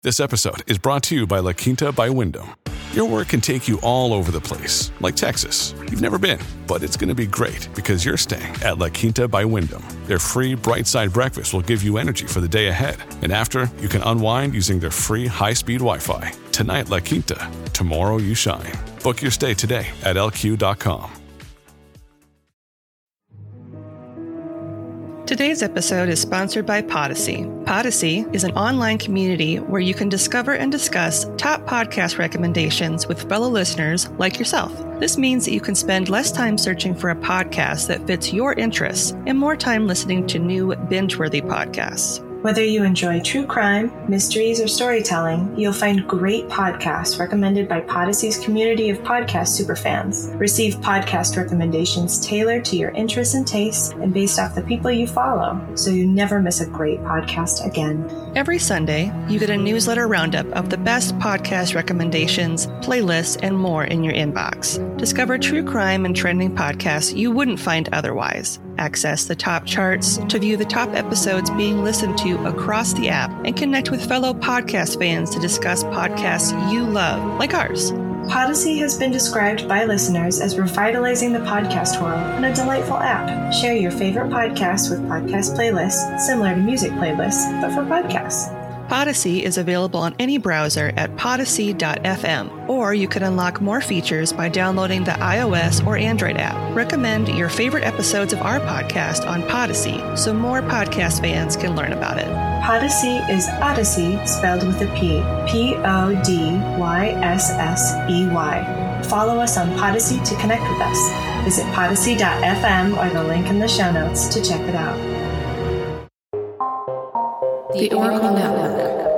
This episode is brought to you by La Quinta by Wyndham. Your work can take you all over the place, like Texas. You've never been, but it's going to be great because you're staying at La Quinta by Wyndham. Their free Bright Side breakfast will give you energy for the day ahead. And after, you can unwind using their free high-speed Wi-Fi. Tonight, La Quinta. Tomorrow, you shine. Book your stay today at lq.com. Today's episode is sponsored by Podacy. Podacy is an online community where you can discover and discuss top podcast recommendations with fellow listeners like yourself. This means that you can spend less time searching for a podcast that fits your interests and more time listening to new binge-worthy podcasts. Whether you enjoy true crime, mysteries, or storytelling, you'll find great podcasts recommended by Podacy's community of podcast superfans. Receive podcast recommendations tailored to your interests and tastes and based off the people you follow, so you never miss a great podcast again. Every Sunday, you get a newsletter roundup of the best podcast recommendations, playlists, and more in your inbox. Discover true crime and trending podcasts you wouldn't find otherwise. Access the top charts to view the top episodes being listened to across the app and connect with fellow podcast fans to discuss podcasts you love, like ours. Podacy has been described by listeners as revitalizing the podcast world and a delightful app. Share your favorite podcasts with podcast playlists, similar to music playlists, but for podcasts. Podacy is available on any browser at podacy.fm, or you can unlock more features by downloading the iOS or Android app. Recommend your favorite episodes of our podcast on Podacy so more podcast fans can learn about it. Podacy is Odyssey spelled with a P. Podyssey. Follow us on Podacy to connect with us. Visit podacy.fm or the link in the show notes to check it out. The Oracle Network.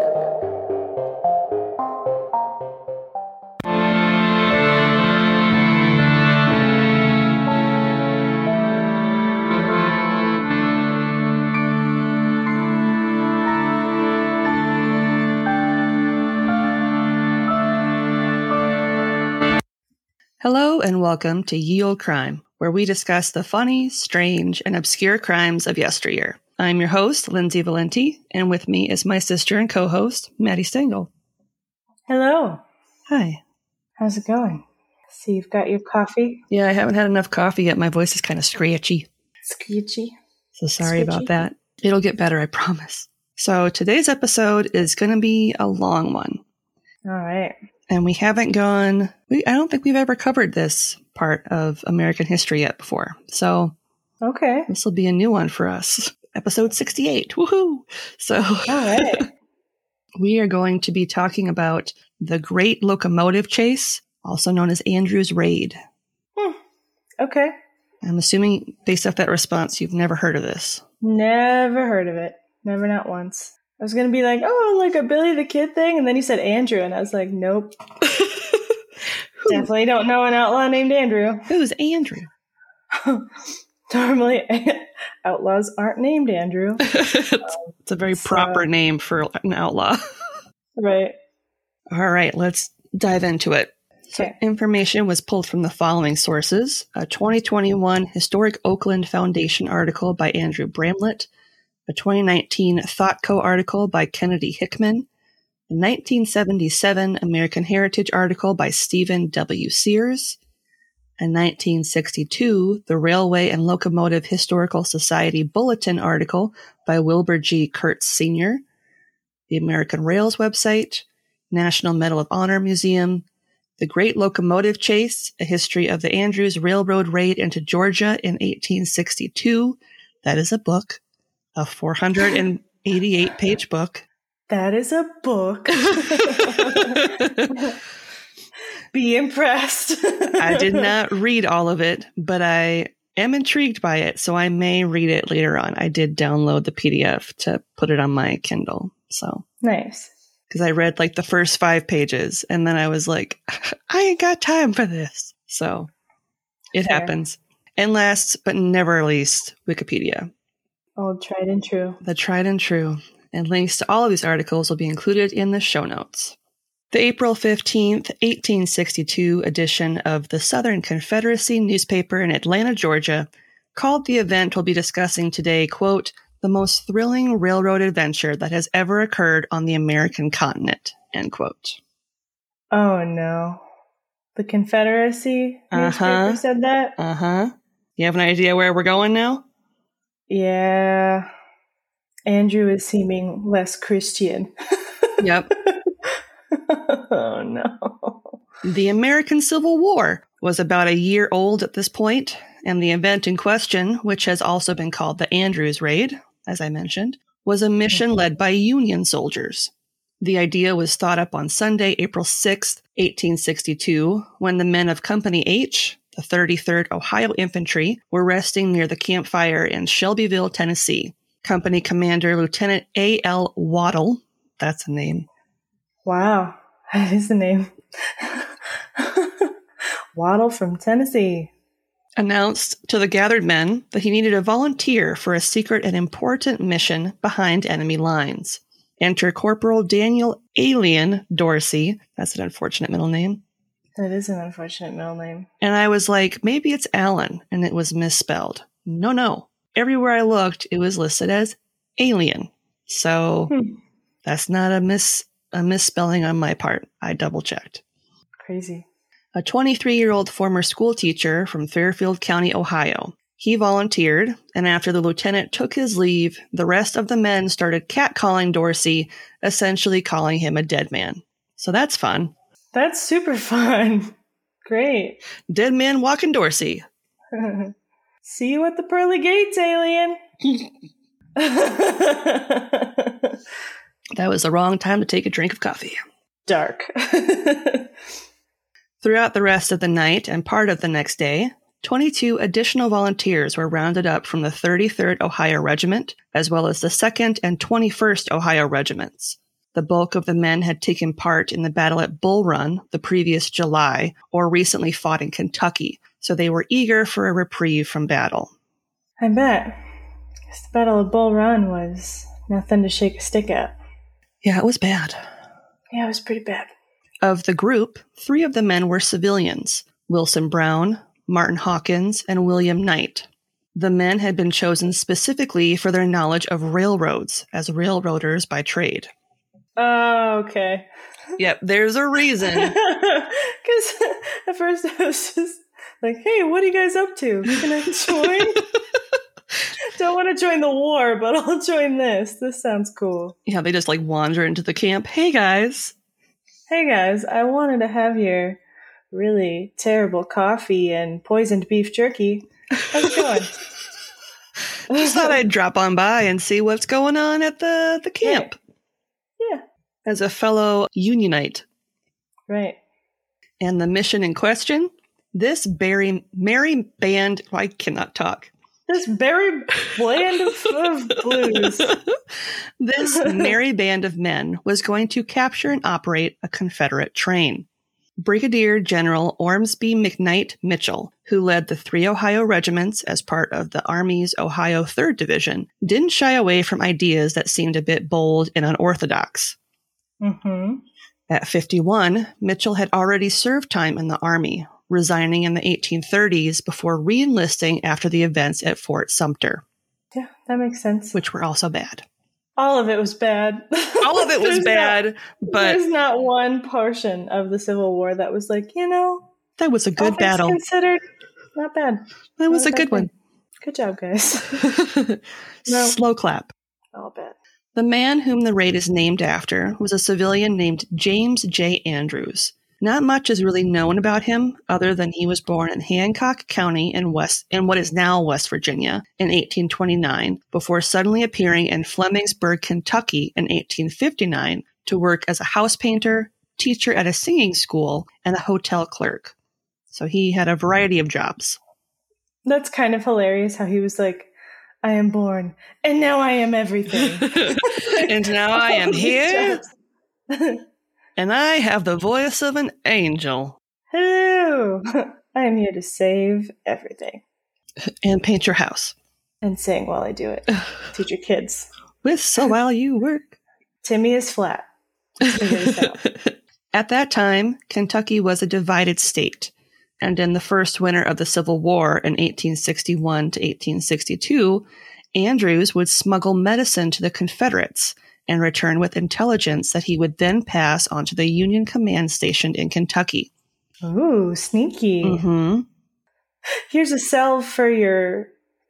Hello and welcome to Ye Olde Crime, where we discuss the funny, strange, and obscure crimes of yesteryear. I'm your host, Lindsay Valenti, and with me is my sister and co-host, Maddie Stengel. Hello. Hi. How's it going? So you've got your coffee? Yeah, I haven't had enough coffee yet. My voice is kind of scratchy. Screechy? So sorry about that. It'll get better, I promise. So today's episode is going to be a long one. All right. And we haven't gone... I don't think we've ever covered this part of American history yet before. So okay, this will be a new one for us. Episode 68. Woohoo! So all right. We are going to be talking about the Great Locomotive Chase, also known as Andrew's Raid. Okay. I'm assuming, based off that response, you've never heard of this. Never heard of it. Never, not once. I was going to be like, oh, like a Billy the Kid thing. And then you said Andrew. And I was like, nope. Definitely don't know an outlaw named Andrew. Who's Andrew? Normally, outlaws aren't named Andrew. It's a very proper name for an outlaw. Right. All right, let's dive into it. So information was pulled from the following sources. A 2021 Historic Oakland Foundation article by Andrew Bramlett, a 2019 ThoughtCo article by Kennedy Hickman, a 1977 American Heritage article by Stephen W. Sears, a 1962 The Railway and Locomotive Historical Society Bulletin article by Wilbur G. Kurtz Sr., the American Rails website, National Medal of Honor Museum, The Great Locomotive Chase, A History of the Andrews Railroad Raid into Georgia in 1862. That is a book, a 488-page book. That is a book. Be impressed. I did not read all of it, but I am intrigued by it, so I may read it later on. I did download the PDF to put it on my Kindle. So nice. Because I read like the first 5 pages, and then I was like, I ain't got time for this. So it happens. And last but never least, Wikipedia. Old tried and true. The tried and true. And links to all of these articles will be included in the show notes. The April 15th, 1862 edition of the Southern Confederacy newspaper in Atlanta, Georgia, called the event we'll be discussing today, quote, the most thrilling railroad adventure that has ever occurred on the American continent, end quote. Oh, no. The Confederacy newspaper said that? Uh-huh. You have an idea where we're going now? Yeah. Andrew is seeming less Christian. Yep. Oh, no. The American Civil War was about a year old at this point, and the event in question, which has also been called the Andrews Raid, as I mentioned, was a mission led by Union soldiers. The idea was thought up on Sunday, April 6th, 1862, when the men of Company H, the 33rd Ohio Infantry, were resting near the campfire in Shelbyville, Tennessee. Company Commander Lieutenant A.L. Waddell, that's a name. Wow, that is a name. Waddell from Tennessee. Announced to the gathered men that he needed a volunteer for a secret and important mission behind enemy lines. Enter Corporal Daniel Alien Dorsey. That's an unfortunate middle name. That is an unfortunate middle name. And I was like, maybe it's Allen, and it was misspelled. No. Everywhere I looked, it was listed as Alien. So that's not a misspelling on my part. I double-checked. Crazy. A 23-year-old former school teacher from Fairfield County, Ohio. He volunteered, and after the lieutenant took his leave, the rest of the men started catcalling Dorsey, essentially calling him a dead man. So that's fun. That's super fun. Great. Dead man walking Dorsey. See you at the pearly gates, alien. That was the wrong time to take a drink of coffee. Dark. Throughout the rest of the night and part of the next day, 22 additional volunteers were rounded up from the 33rd Ohio Regiment, as well as the 2nd and 21st Ohio Regiments. The bulk of the men had taken part in the battle at Bull Run the previous July, or recently fought in Kentucky, so they were eager for a reprieve from battle. I bet. Because the Battle of Bull Run was nothing to shake a stick at. Yeah, it was bad. Yeah, it was pretty bad. Of the group, 3 of the men were civilians, Wilson Brown, Martin Hawkins, and William Knight. The men had been chosen specifically for their knowledge of railroads, as railroaders by trade. Oh, okay. Yep, there's a reason. Because at first I was just like, hey, what are you guys up to? Can I join? Don't want to join the war, but I'll join this. This sounds cool. Yeah, they just wander into the camp. Hey, guys. Hey, guys, I wanted to have your really terrible coffee and poisoned beef jerky. How's it going? Just thought I'd drop on by and see what's going on at the camp. Yeah. As a fellow Unionite. Right. And the mission in question, this merry band, I cannot talk. This very bland of blues. This merry band of men was going to capture and operate a Confederate train. Brigadier General Ormsby McKnight Mitchell, who led the 3 Ohio regiments as part of the Army's Ohio 3rd Division, didn't shy away from ideas that seemed a bit bold and unorthodox. Mm-hmm. At 51, Mitchell had already served time in the Army, resigning in the 1830s before re-enlisting after the events at Fort Sumter. Yeah, that makes sense. Which were also bad. All of it was bad. All of it was bad, but there's not one portion of the Civil War that was like, that was a good battle. Considered, not bad. That was a good one. Good job, guys. No. Slow clap. All bad. The man whom the raid is named after was a civilian named James J. Andrews. Not much is really known about him, other than he was born in Hancock County in what is now West Virginia in 1829, before suddenly appearing in Flemingsburg, Kentucky in 1859 to work as a house painter, teacher at a singing school, and a hotel clerk. So he had a variety of jobs. That's kind of hilarious how he was like, I am born, and now I am everything. And now I am here. And I have the voice of an angel. Hello! I am here to save everything. And paint your house. And sing while I do it. Teach your kids. Whistle while you work. Timmy is flat. At that time, Kentucky was a divided state. And in the first winter of the Civil War in 1861 to 1862, Andrews would smuggle medicine to the Confederates and return with intelligence that he would then pass on to the Union command stationed in Kentucky. Ooh, sneaky. Mm-hmm. Here's a salve for your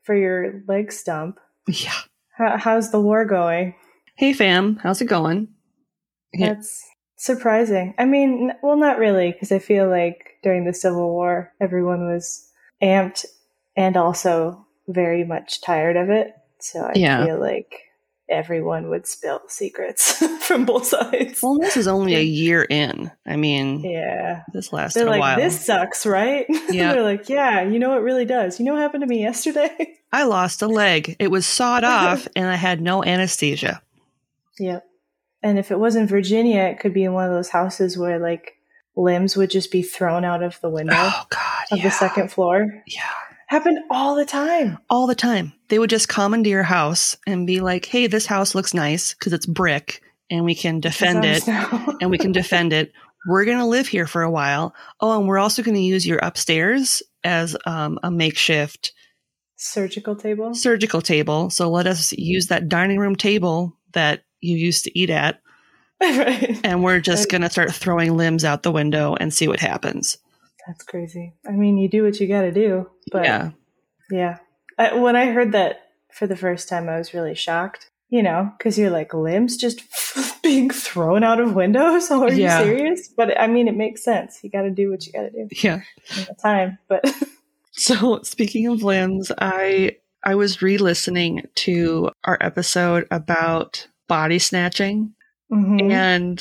leg stump. Yeah. How's the war going? Hey, fam. How's it going? That's surprising. I mean, well, not really, because I feel like during the Civil War, everyone was amped and also very much tired of it. So I feel like everyone would spill secrets from both sides. Well, this is only a year in. I mean, this lasted a while. This sucks, right? Yeah. They're like, yeah, you know, it really does. You know what happened to me yesterday? I lost a leg. It was sawed off and I had no anesthesia. Yep. And if it was in Virginia, it could be in one of those houses where like limbs would just be thrown out of the window of the second floor. Yeah. Happened all the time. All the time. They would just come into your house and be like, hey, this house looks nice because it's brick and we can defend it. And we can defend it. We're going to live here for a while. Oh, and we're also going to use your upstairs as a makeshift surgical table. So let us use that dining room table that you used to eat at. Right. And we're just going to start throwing limbs out the window and see what happens. That's crazy. I mean, you do what you got to do. But yeah. When I heard that for the first time, I was really shocked, you know, because you're like, limbs just being thrown out of windows? Oh, are you serious? But I mean, it makes sense. You got to do what you got to do. Yeah. In the time. But so speaking of limbs, I was re-listening to our episode about body snatching. Mm-hmm. And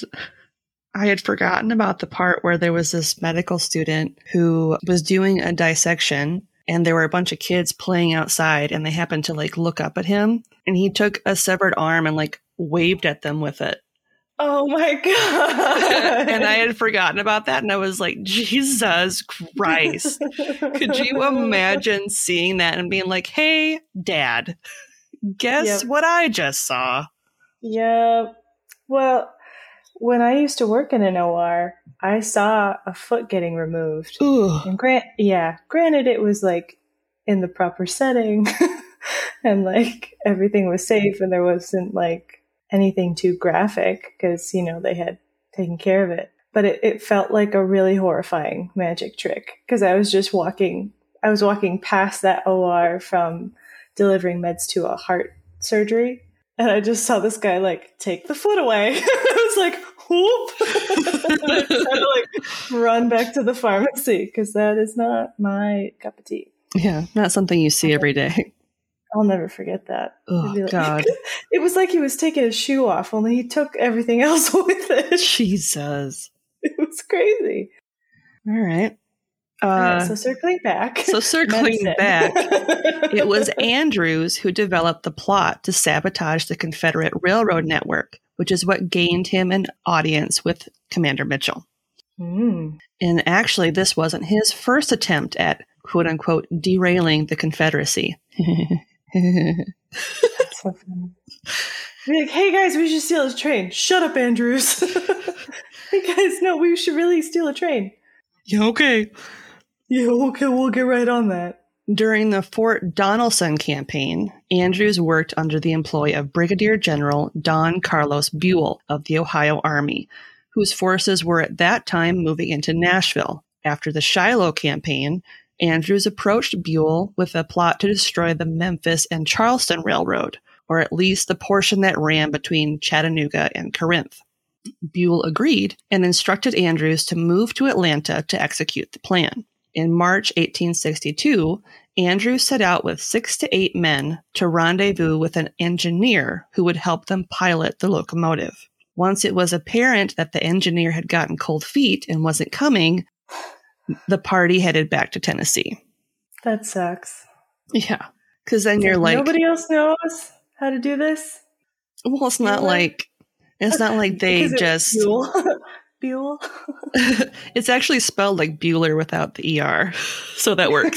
I had forgotten about the part where there was this medical student who was doing a dissection and there were a bunch of kids playing outside and they happened to like look up at him and he took a severed arm and like waved at them with it. Oh my God. And I had forgotten about that. And I was like, Jesus Christ. Could you imagine seeing that and being like, hey, Dad, guess what I just saw? Yeah. Well, when I used to work in an OR, I saw a foot getting removed. Ooh. And granted, it was like in the proper setting and like everything was safe and there wasn't like anything too graphic because, you know, they had taken care of it. But it felt like a really horrifying magic trick because I was walking past that OR from delivering meds to a heart surgery. And I just saw this guy like take the foot away. I was like, whoop. And I just had to like run back to the pharmacy because that is not my cup of tea. Yeah, not something you see every day. I'll never forget that. Oh, like, God. It was like he was taking his shoe off, only he took everything else with it. Jesus. It was crazy. All right. So circling back. It was Andrews who developed the plot to sabotage the Confederate railroad network, which is what gained him an audience with Commander Mitchell. Mm. And actually, this wasn't his first attempt at, quote unquote, derailing the Confederacy. That's so funny. Be like, hey guys, we should steal a train. Shut up, Andrews. Hey guys, no, we should really steal a train. Yeah, okay. Yeah, okay, we'll get right on that. During the Fort Donelson campaign, Andrews worked under the employ of Brigadier General Don Carlos Buell of the Ohio Army, whose forces were at that time moving into Nashville. After the Shiloh campaign, Andrews approached Buell with a plot to destroy the Memphis and Charleston Railroad, or at least the portion that ran between Chattanooga and Corinth. Buell agreed and instructed Andrews to move to Atlanta to execute the plan. In March 1862, Andrews set out with 6 to 8 men to rendezvous with an engineer who would help them pilot the locomotive. Once it was apparent that the engineer had gotten cold feet and wasn't coming, the party headed back to Tennessee. That sucks. Yeah. Because then you're like... Nobody else knows how to do this? Well, it's not like they just... Buell? It's actually spelled like Bueller without the ER, so that works.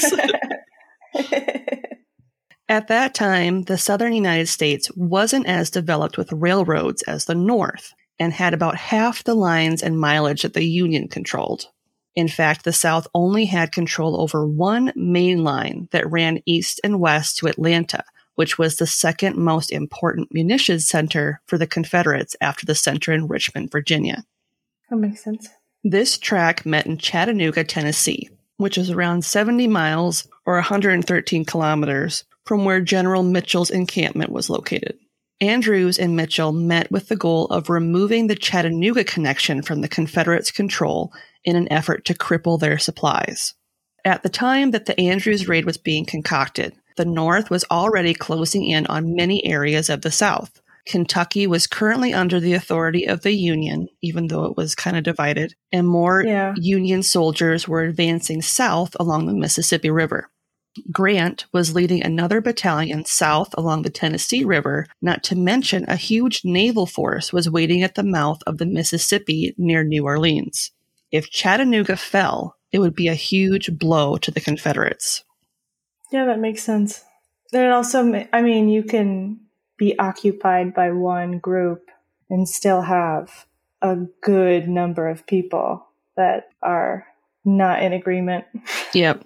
At that time, the southern United States wasn't as developed with railroads as the North, and had about half the lines and mileage that the Union controlled. In fact, the South only had control over one main line that ran east and west to Atlanta, which was the second most important munitions center for the Confederates after the center in Richmond, Virginia. That makes sense. This track met in Chattanooga, Tennessee, which is around 70 miles or 113 kilometers from where General Mitchell's encampment was located. Andrews and Mitchell met with the goal of removing the Chattanooga connection from the Confederates' control in an effort to cripple their supplies. At the time that the Andrews raid was being concocted, the North was already closing in on many areas of the South. Kentucky was currently under the authority of the Union, even though it was kind of divided, and more Union soldiers were advancing south along the Mississippi River. Grant was leading another battalion south along the Tennessee River, not to mention a huge naval force was waiting at the mouth of the Mississippi near New Orleans. If Chattanooga fell, it would be a huge blow to the Confederates. Yeah, that makes sense. It also, you can be occupied by one group and still have a good number of people that are not in agreement. Yep.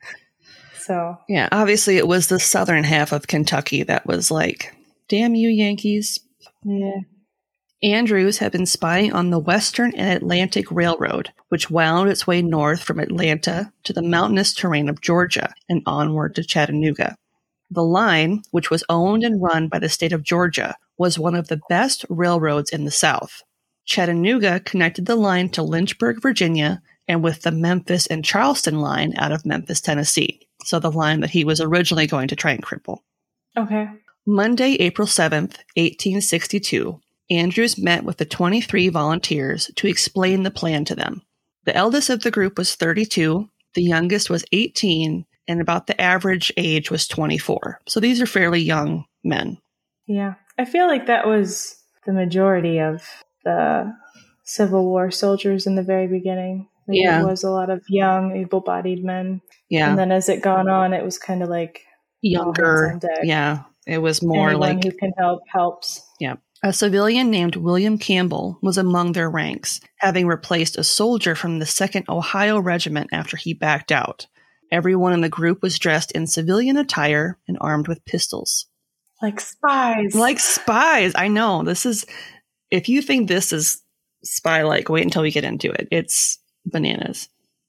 So yeah, obviously it was the southern half of Kentucky that was like, damn you, Yankees. Yeah. Andrews had been spying on the Western and Atlantic Railroad, which wound its way north from Atlanta to the mountainous terrain of Georgia and onward to Chattanooga. The line, which was owned and run by the state of Georgia, was one of the best railroads in the South. Chattanooga connected the line to Lynchburg, Virginia, and with the Memphis and Charleston line out of Memphis, Tennessee. So the line that he was originally going to try and cripple. Okay. Monday, April 7th, 1862, Andrews met with the 23 volunteers to explain the plan to them. The eldest of the group was 32, the youngest was 18, and about the average age was 24. So these are fairly young men. Yeah. I feel like that was the majority of the Civil War soldiers in the very beginning. It was a lot of young, able-bodied men. Yeah. And then as it gone on, it was kind of like younger. Yeah. It was more anyone who can help helps. Yeah. A civilian named William Campbell was among their ranks, having replaced a soldier from the 2nd Ohio Regiment after he backed out. Everyone in the group was dressed in civilian attire and armed with pistols. Like spies. Like spies. I know. If you think this is spy-like, wait until we get into it. It's bananas.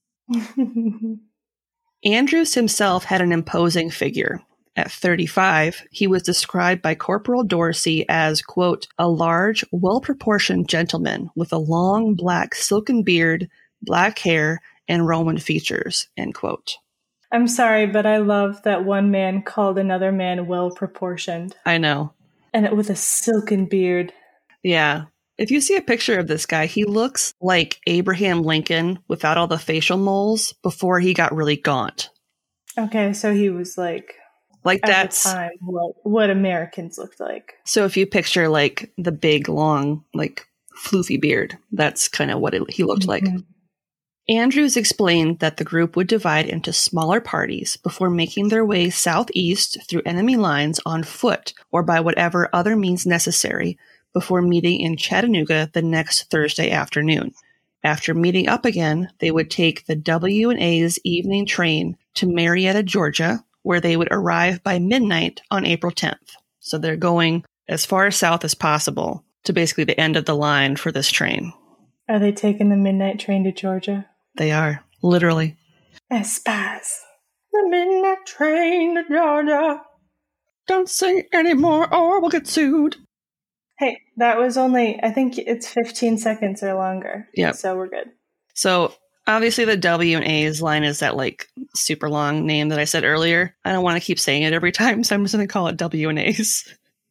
Andrews himself had an imposing figure. At 35, he was described by Corporal Dorsey as, quote, a large, well-proportioned gentleman with a long black silken beard, black hair, and Roman features, end quote. I'm sorry, but I love that one man called another man well-proportioned. I know. And it with a silken beard. Yeah. If you see a picture of this guy, he looks like Abraham Lincoln without all the facial moles before he got really gaunt. Okay, so he was like that's at the time what Americans looked like. So if you picture like the big, long, like floofy beard, that's kind of what he looked like. Andrews explained that the group would divide into smaller parties before making their way southeast through enemy lines on foot or by whatever other means necessary before meeting in Chattanooga the next Thursday afternoon. After meeting up again, they would take the W&A's evening train to Marietta, Georgia, where they would arrive by midnight on April 10th. So they're going as far south as possible to basically the end of the line for this train. Are they taking the midnight train to Georgia? They are, literally. As spies. The midnight train to Georgia. Don't sing anymore or we'll get sued. Hey, that was only, I think it's 15 seconds or longer. Yeah. So we're good. So obviously the W&A's line is that like super long name that I said earlier. I don't want to keep saying it every time, so I'm just going to call it W&A's.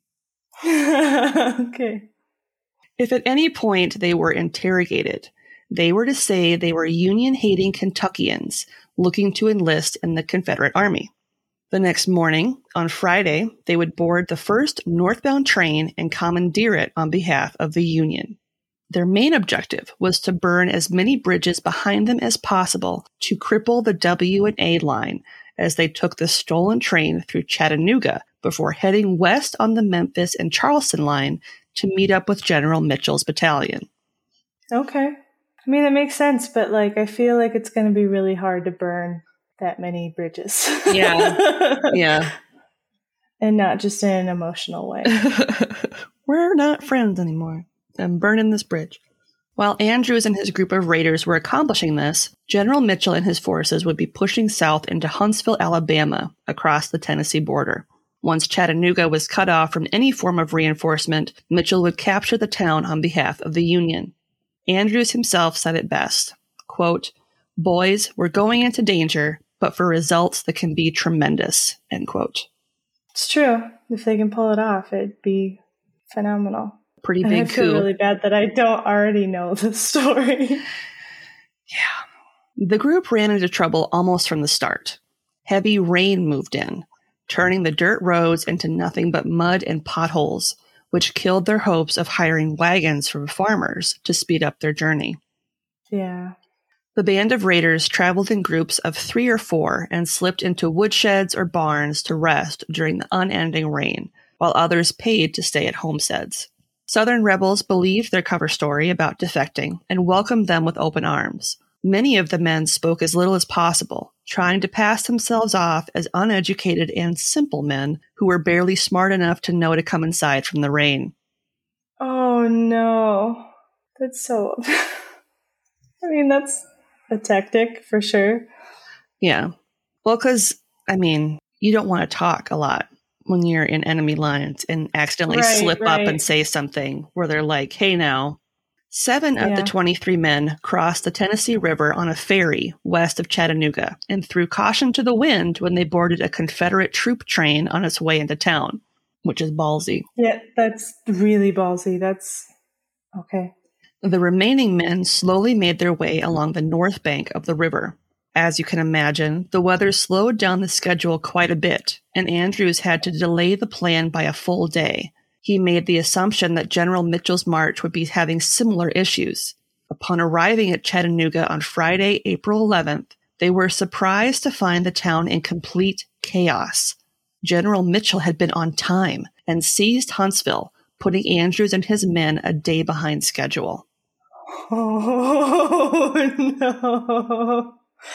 Okay. If at any point they were interrogated, they were to say they were Union-hating Kentuckians looking to enlist in the Confederate Army. The next morning, on Friday, they would board the first northbound train and commandeer it on behalf of the Union. Their main objective was to burn as many bridges behind them as possible to cripple the W&A line as they took the stolen train through Chattanooga before heading west on the Memphis and Charleston line to meet up with General Mitchell's battalion. Okay. I mean, that makes sense, but I feel like it's going to be really hard to burn that many bridges. Yeah. And not just in an emotional way. We're not friends anymore. I'm burning this bridge. While Andrews and his group of raiders were accomplishing this, General Mitchell and his forces would be pushing south into Huntsville, Alabama, across the Tennessee border. Once Chattanooga was cut off from any form of reinforcement, Mitchell would capture the town on behalf of the Union. Andrews himself said it best, quote, "Boys, we're going into danger, but for results that can be tremendous," end quote. It's true. If they can pull it off, it'd be phenomenal. Pretty big coup. I feel really bad that I don't already know the story. Yeah. The group ran into trouble almost from the start. Heavy rain moved in, turning the dirt roads into nothing but mud and potholes, which killed their hopes of hiring wagons from farmers to speed up their journey. Yeah. The band of raiders traveled in groups of 3 or 4 and slipped into woodsheds or barns to rest during the unending rain, while others paid to stay at homesteads. Southern rebels believed their cover story about defecting and welcomed them with open arms. Many of the men spoke as little as possible, trying to pass themselves off as uneducated and simple men who were barely smart enough to know to come inside from the rain. Oh, no. That's so... I mean, that's a tactic for sure. Yeah. Well, because, I mean, you don't want to talk a lot when you're in enemy lines and accidentally slip up and say something where they're like, hey, now. 7 of the 23 men crossed the Tennessee River on a ferry west of Chattanooga and threw caution to the wind when they boarded a Confederate troop train on its way into town, which is ballsy. Yeah, that's really ballsy. That's okay. The remaining men slowly made their way along the north bank of the river. As you can imagine, the weather slowed down the schedule quite a bit, and Andrews had to delay the plan by a full day. He made the assumption that General Mitchell's march would be having similar issues. Upon arriving at Chattanooga on Friday, April 11th, they were surprised to find the town in complete chaos. General Mitchell had been on time and seized Huntsville, putting Andrews and his men a day behind schedule. Oh, no.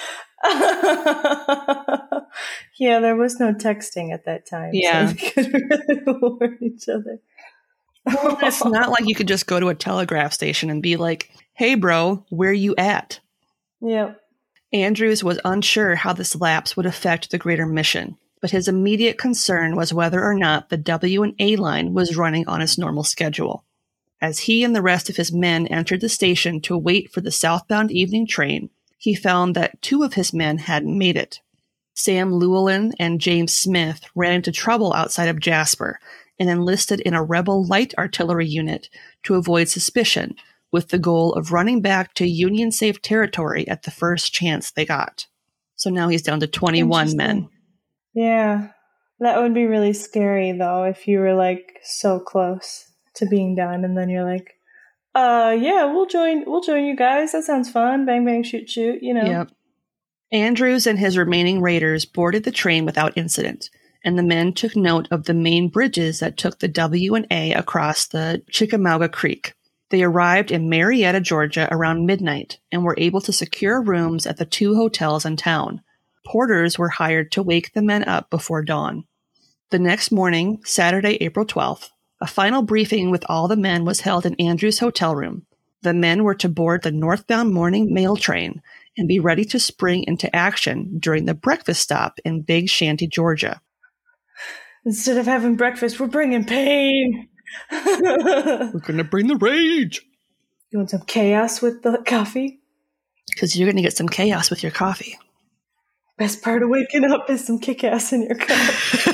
Yeah, there was no texting at that time. Yeah. So we could really warn each other. Well, it's not like you could just go to a telegraph station and be like, hey, bro, where you at? Yep. Andrews was unsure how this lapse would affect the greater mission, but his immediate concern was whether or not the W&A line was running on its normal schedule. As he and the rest of his men entered the station to wait for the southbound evening train, he found that 2 of his men hadn't made it. Sam Llewellyn and James Smith ran into trouble outside of Jasper and enlisted in a rebel light artillery unit to avoid suspicion, with the goal of running back to Union-safe territory at the first chance they got. So now he's down to 21 men. Yeah. That would be really scary, though, if you were, like, so close to being done, and then you're like, yeah, we'll join you guys. That sounds fun. Bang, bang, shoot, shoot, you know. Yep. Andrews and his remaining raiders boarded the train without incident, and the men took note of the main bridges that took the W&A across the Chickamauga Creek. They arrived in Marietta, Georgia around midnight and were able to secure rooms at the 2 hotels in town. Porters were hired to wake the men up before dawn. The next morning, Saturday, April 12th, a final briefing with all the men was held in Andrews' hotel room. The men were to board the northbound morning mail train and be ready to spring into action during the breakfast stop in Big Shanty, Georgia. Instead of having breakfast, we're bringing pain. We're going to bring the rage. You want some chaos with the coffee? Because you're going to get some chaos with your coffee. Best part of waking up is some kick-ass in your cup.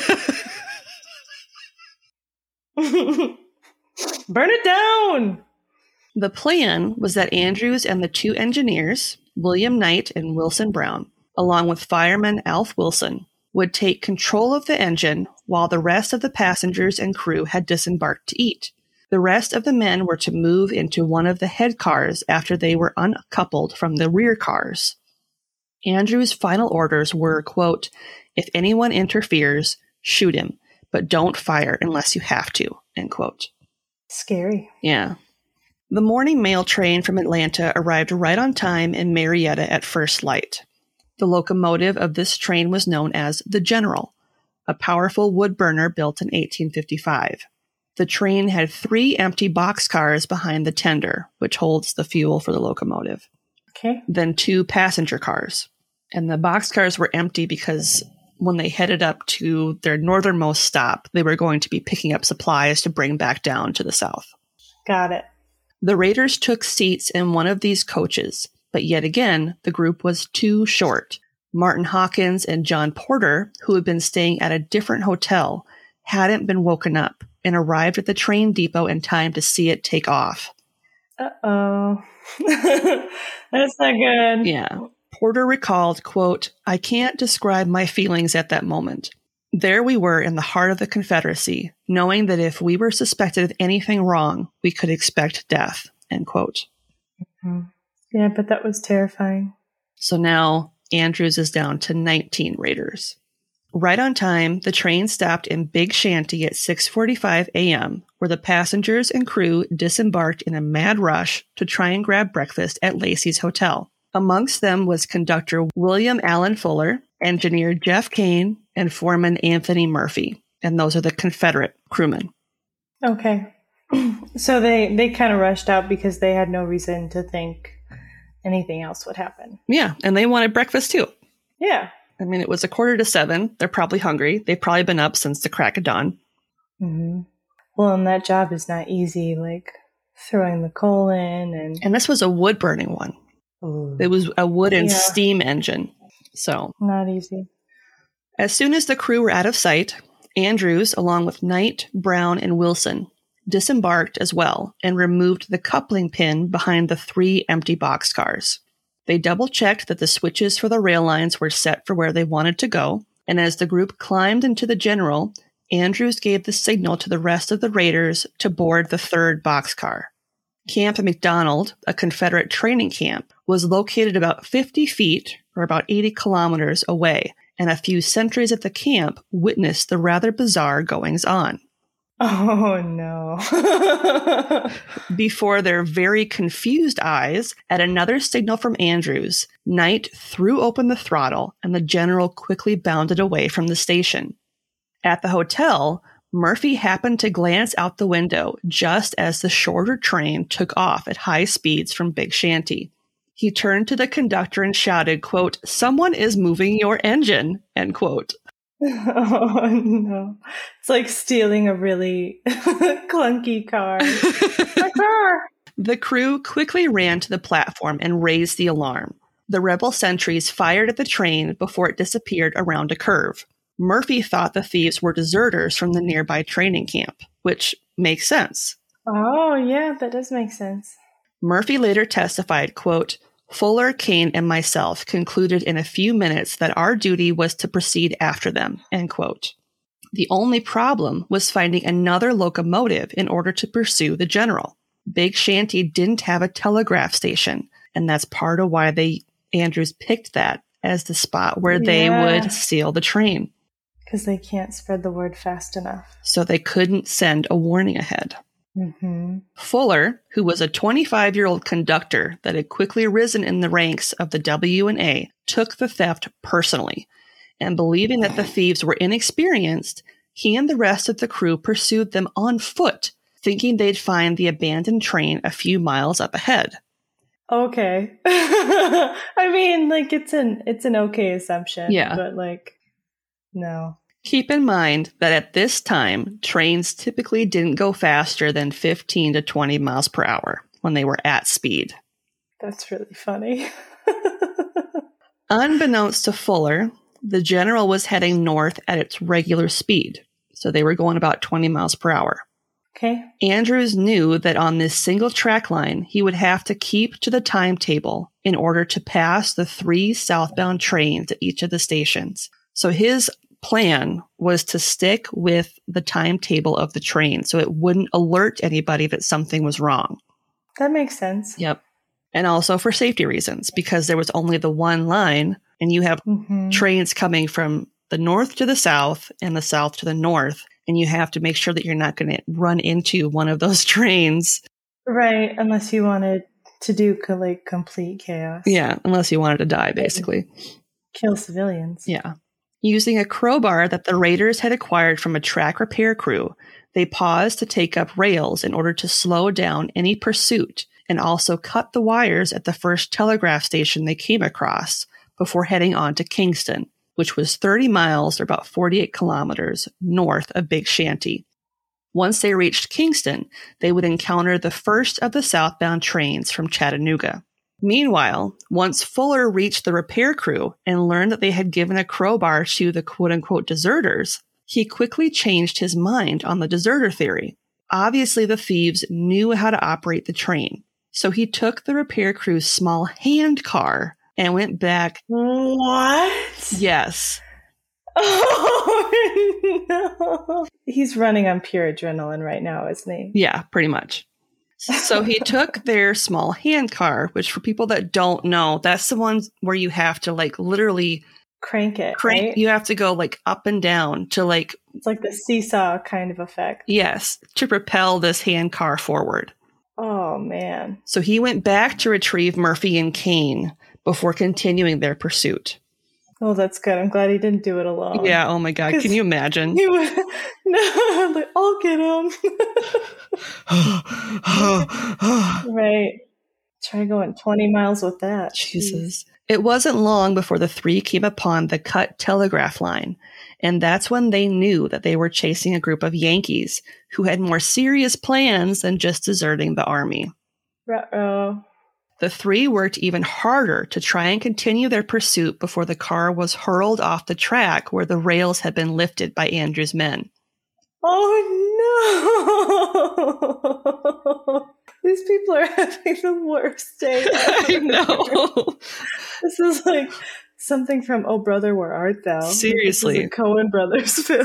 Burn it down! The plan was that Andrews and the 2 engineers, William Knight and Wilson Brown, along with fireman Alf Wilson, would take control of the engine while the rest of the passengers and crew had disembarked to eat. The rest of the men were to move into one of the head cars after they were uncoupled from the rear cars. Andrews' final orders were, quote, if anyone interferes, shoot him, but don't fire unless you have to, end quote. Scary. Yeah. The morning mail train from Atlanta arrived right on time in Marietta at first light. The locomotive of this train was known as the General. a powerful wood burner built in 1855. The train had 3 empty boxcars behind the tender, which holds the fuel for the locomotive. Okay. Then 2 passenger cars. And the boxcars were empty because when they headed up to their northernmost stop, they were going to be picking up supplies to bring back down to the south. Got it. The raiders took seats in one of these coaches, but yet again, the group was too short. Martin Hawkins and John Porter, who had been staying at a different hotel, hadn't been woken up and arrived at the train depot in time to see it take off. Uh-oh. That's not good. Yeah. Porter recalled, quote, "I can't describe my feelings at that moment. There we were in the heart of the Confederacy, knowing that if we were suspected of anything wrong, we could expect death," end quote. Mm-hmm. Yeah, but that was terrifying. So now Andrews is down to 19 raiders. Right on time, the train stopped in Big Shanty at 6:45 a.m., where the passengers and crew disembarked in a mad rush to try and grab breakfast at Lacey's Hotel. Amongst them was conductor William Allen Fuller, engineer Jeff Kane, and foreman Anthony Murphy. And those are the Confederate crewmen. Okay. So they kind of rushed out because they had no reason to think anything else would happen. Yeah, and they wanted breakfast too. Yeah. I mean, it was 6:45. They're probably hungry. They've probably been up since the crack of dawn. Mm-hmm. Well, and that job is not easy, like throwing the coal in. And this was a wood-burning one. Ooh. It was a wood and steam engine. So not easy. As soon as the crew were out of sight, Andrews, along with Knight, Brown, and Wilson, disembarked as well and removed the coupling pin behind the 3 empty boxcars. They double-checked that the switches for the rail lines were set for where they wanted to go, and as the group climbed into the General, Andrews gave the signal to the rest of the raiders to board the 3rd boxcar. Camp McDonald, a Confederate training camp, was located about 50 feet, or about 80 kilometers away, and a few sentries at the camp witnessed the rather bizarre goings-on. Oh, no. Before their very confused eyes, at another signal from Andrews, Knight threw open the throttle, and the General quickly bounded away from the station. At the hotel, Murphy happened to glance out the window just as the shorter train took off at high speeds from Big Shanty. He turned to the conductor and shouted, quote, "Someone is moving your engine," end quote. Oh, no. It's like stealing a really clunky car. My car! The crew quickly ran to the platform and raised the alarm. The rebel sentries fired at the train before it disappeared around a curve. Murphy thought the thieves were deserters from the nearby training camp, which makes sense. Oh, yeah, that does make sense. Murphy later testified, quote, "Fuller, Kane, and myself concluded in a few minutes that our duty was to proceed after them," end quote. The only problem was finding another locomotive in order to pursue the General. Big Shanty didn't have a telegraph station, and that's part of why Andrews picked that as the spot where they would steal the train. Because they can't spread the word fast enough. So they couldn't send a warning ahead. Mm-hmm. Fuller, who was a 25-year-old conductor that had quickly risen in the ranks of the W&A, took the theft personally, and believing that the thieves were inexperienced, he and the rest of the crew pursued them on foot, thinking they'd find the abandoned train a few miles up ahead. Okay. I mean, like, it's an okay assumption. Yeah. But, like, no. Keep in mind that at this time, trains typically didn't go faster than 15 to 20 miles per hour when they were at speed. That's really funny. Unbeknownst to Fuller, the General was heading north at its regular speed, so they were going about 20 miles per hour. Okay. Andrews knew that on this single track line, he would have to keep to the timetable in order to pass the 3 southbound trains at each of the stations. So his plan was to stick with the timetable of the train so it wouldn't alert anybody that something was wrong. That makes sense. Yep. And also for safety reasons, because there was only the one line, and you have trains coming from the north to the south and the south to the north, and you have to make sure that you're not going to run into one of those trains. Right, unless you wanted to do complete chaos. Yeah, unless you wanted to die, basically. Kill civilians. Yeah. Using a crowbar that the raiders had acquired from a track repair crew, they paused to take up rails in order to slow down any pursuit and also cut the wires at the first telegraph station they came across before heading on to Kingston, which was 30 miles or about 48 kilometers north of Big Shanty. Once they reached Kingston, they would encounter the first of the southbound trains from Chattanooga. Meanwhile, once Fuller reached the repair crew and learned that they had given a crowbar to the quote-unquote deserters, he quickly changed his mind on the deserter theory. Obviously, the thieves knew how to operate the train, so he took the repair crew's small hand car and went back. What? Yes. Oh, no. He's running on pure adrenaline right now, isn't he? Yeah, pretty much. So he took their small hand car, which for people that don't know, that's the one where you have to like literally crank it, right? You have to go like up and down to like... It's like the seesaw kind of effect. Yes, to propel this hand car forward. Oh, man. So he went back to retrieve Murphy and Kane before continuing their pursuit. Oh, that's good. I'm glad he didn't do it alone. Yeah, oh my God. Can you imagine? He would, no, like, I'll get him. Right. Try going 20 miles with that. Jesus. It wasn't long before the three came upon the cut telegraph line, and that's when they knew that they were chasing a group of Yankees who had more serious plans than just deserting the army. Uh-oh. The three worked even harder to try and continue their pursuit before the car was hurled off the track where the rails had been lifted by Andrew's men. Oh, no! These people are having the worst day ever. I know. This is like something from Oh Brother, Where Art Thou? Seriously. This is a Coen Brothers film.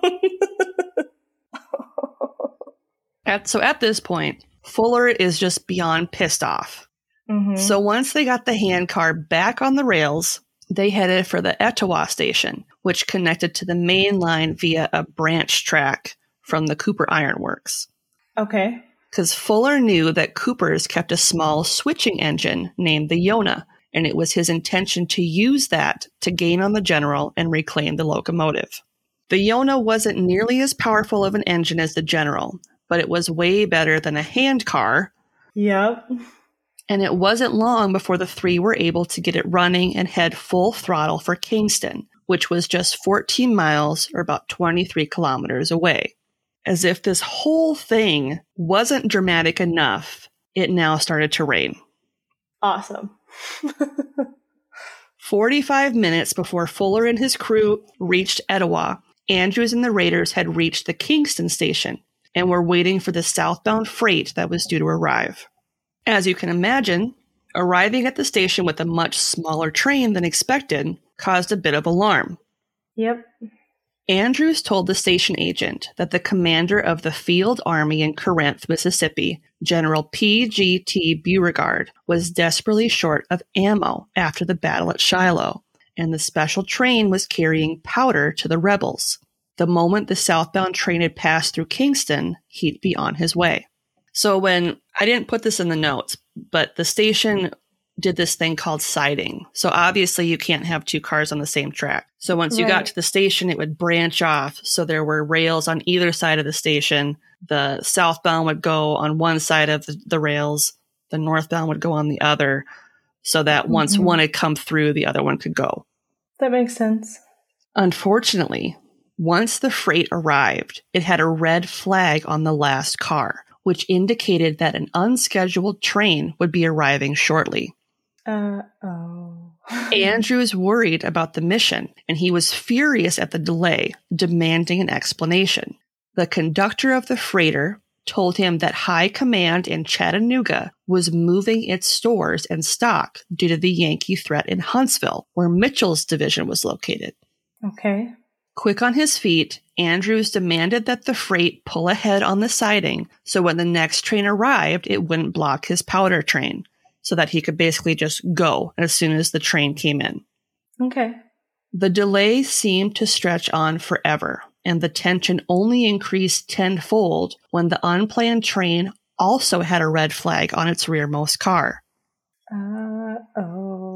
So at this point, Fuller is just beyond pissed off. Mm-hmm. So once they got the hand car back on the rails, they headed for the Etowah station, which connected to the main line via a branch track from the Cooper Iron Works. Okay. Because Fuller knew that Cooper's kept a small switching engine named the Yonah, and it was his intention to use that to gain on the General and reclaim the locomotive. The Yonah wasn't nearly as powerful of an engine as the General, but it was way better than a hand car. Yep. And it wasn't long before the three were able to get it running and head full throttle for Kingston, which was just 14 miles or about 23 kilometers away. As if this whole thing wasn't dramatic enough, it now started to rain. Awesome. 45 minutes before Fuller and his crew reached Etowah, Andrews and the raiders had reached the Kingston station and were waiting for the southbound freight that was due to arrive. As you can imagine, arriving at the station with a much smaller train than expected caused a bit of alarm. Yep. Andrews told the station agent that the commander of the field army in Corinth, Mississippi, General P.G.T. Beauregard, was desperately short of ammo after the battle at Shiloh, and the special train was carrying powder to the rebels. The moment the southbound train had passed through Kingston, he'd be on his way. So I didn't put this in the notes, but the station did this thing called siding. So obviously you can't have two cars on the same track. So once you got to the station, it would branch off. So there were rails on either side of the station. The southbound would go on one side of the rails. The northbound would go on the other. So that once one had come through, the other one could go. That makes sense. Unfortunately, once the freight arrived, it had a red flag on the last car, which indicated that an unscheduled train would be arriving shortly. Andrews worried about the mission, and he was furious at the delay, demanding an explanation. The conductor of the freighter told him that High Command in Chattanooga was moving its stores and stock due to the Yankee threat in Huntsville, where Mitchell's division was located. Okay. Quick on his feet, Andrews demanded that the freight pull ahead on the siding so when the next train arrived, it wouldn't block his powder train, so that he could basically just go as soon as the train came in. Okay. The delay seemed to stretch on forever, and the tension only increased tenfold when the unplanned train also had a red flag on its rearmost car.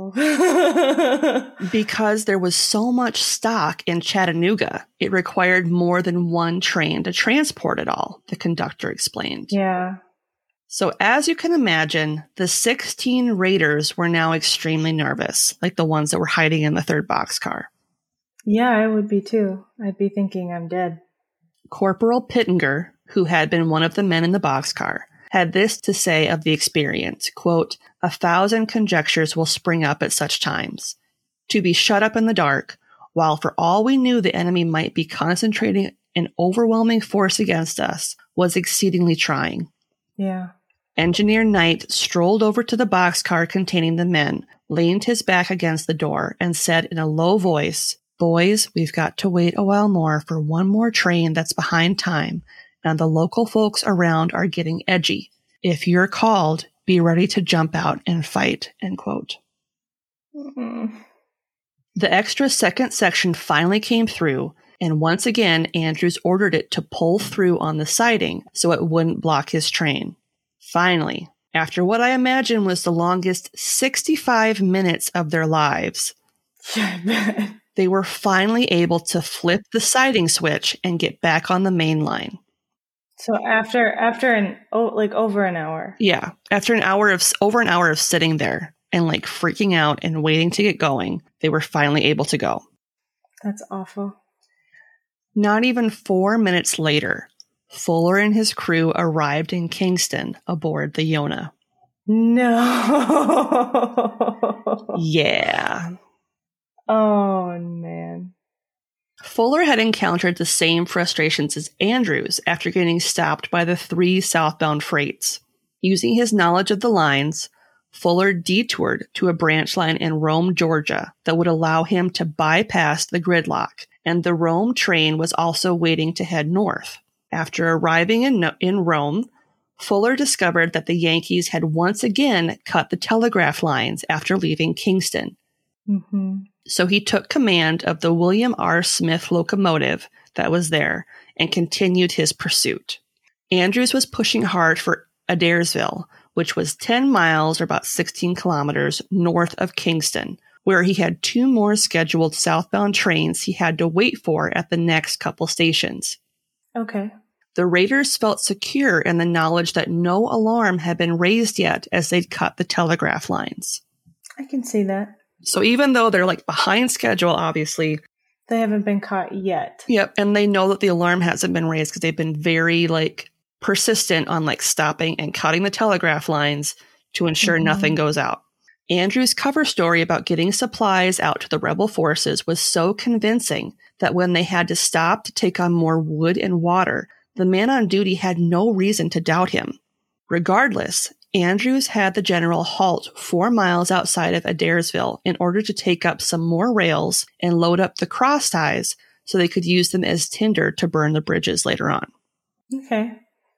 Oh. Because there was so much stock in Chattanooga, it required more than one train to transport it all, the conductor explained. Yeah. So as you can imagine, the 16 raiders were now extremely nervous, like the ones that were hiding in the third boxcar. Yeah, I would be too. I'd be thinking I'm dead. Corporal Pittenger, who had been one of the men in the boxcar, had this to say of the experience, quote, 1,000 conjectures will spring up at such times. To be shut up in the dark, while for all we knew the enemy might be concentrating an overwhelming force against us, was exceedingly trying. Yeah. Engineer Knight strolled over to the boxcar containing the men, leaned his back against the door, and said in a low voice, "Boys, we've got to wait a while more for one more train that's behind time, and the local folks around are getting edgy. If you're called, be ready to jump out and fight," end quote. Mm-mm. The extra second section finally came through, and once again, Andrews ordered it to pull through on the siding so it wouldn't block his train. Finally, after what I imagine was the longest 65 minutes of their lives, Yeah, I bet. they were finally able to flip the siding switch and get back on the main line. So after over an hour. Yeah, after over an hour of sitting there and like freaking out and waiting to get going, they were finally able to go. That's awful. Not even 4 minutes later, Fuller and his crew arrived in Kingston aboard the Yonah. No. Yeah. Oh, man. Fuller had encountered the same frustrations as Andrews after getting stopped by the 3 southbound freights. Using his knowledge of the lines, Fuller detoured to a branch line in Rome, Georgia that would allow him to bypass the gridlock, and the Rome train was also waiting to head north. After arriving in Rome, Fuller discovered that the Yankees had once again cut the telegraph lines after leaving Kingston. Mm-hmm. So he took command of the William R. Smith locomotive that was there and continued his pursuit. Andrews was pushing hard for Adairsville, which was 10 miles or about 16 kilometers north of Kingston, where he had 2 more scheduled southbound trains he had to wait for at the next couple stations. Okay. The raiders felt secure in the knowledge that no alarm had been raised yet as they'd cut the telegraph lines. I can see that. So even though they're like behind schedule, obviously. They haven't been caught yet. Yep. And they know that the alarm hasn't been raised because they've been very like persistent on like stopping and cutting the telegraph lines to ensure nothing goes out. Andrew's cover story about getting supplies out to the rebel forces was so convincing that when they had to stop to take on more wood and water, the man on duty had no reason to doubt him. Regardless, Andrews had the general halt 4 miles outside of Adairsville in order to take up some more rails and load up the cross ties so they could use them as tinder to burn the bridges later on. Okay.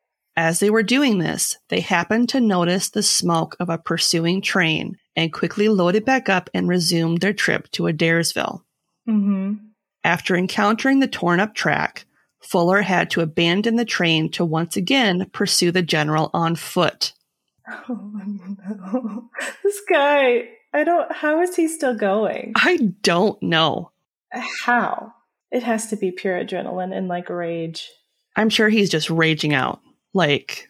As they were doing this, they happened to notice the smoke of a pursuing train and quickly loaded back up and resumed their trip to Adairsville. Mm-hmm. After encountering the torn-up track, Fuller had to abandon the train to once again pursue the general on foot. Oh, no. This guy, how is he still going? I don't know. How? It has to be pure adrenaline and like rage. I'm sure he's just raging out. Like,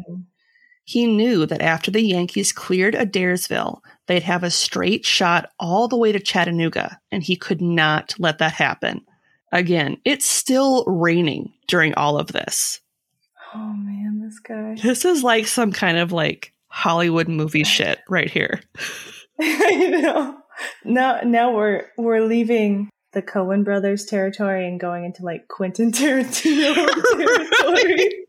he knew that after the Yankees cleared Adairsville, they'd have a straight shot all the way to Chattanooga, and he could not let that happen. Again, it's still raining during all of this. Oh man, this guy. This is like some kind of like Hollywood movie shit right here. I know. Now we're leaving the Coen brothers territory and going into like Quentin Tarantino territory.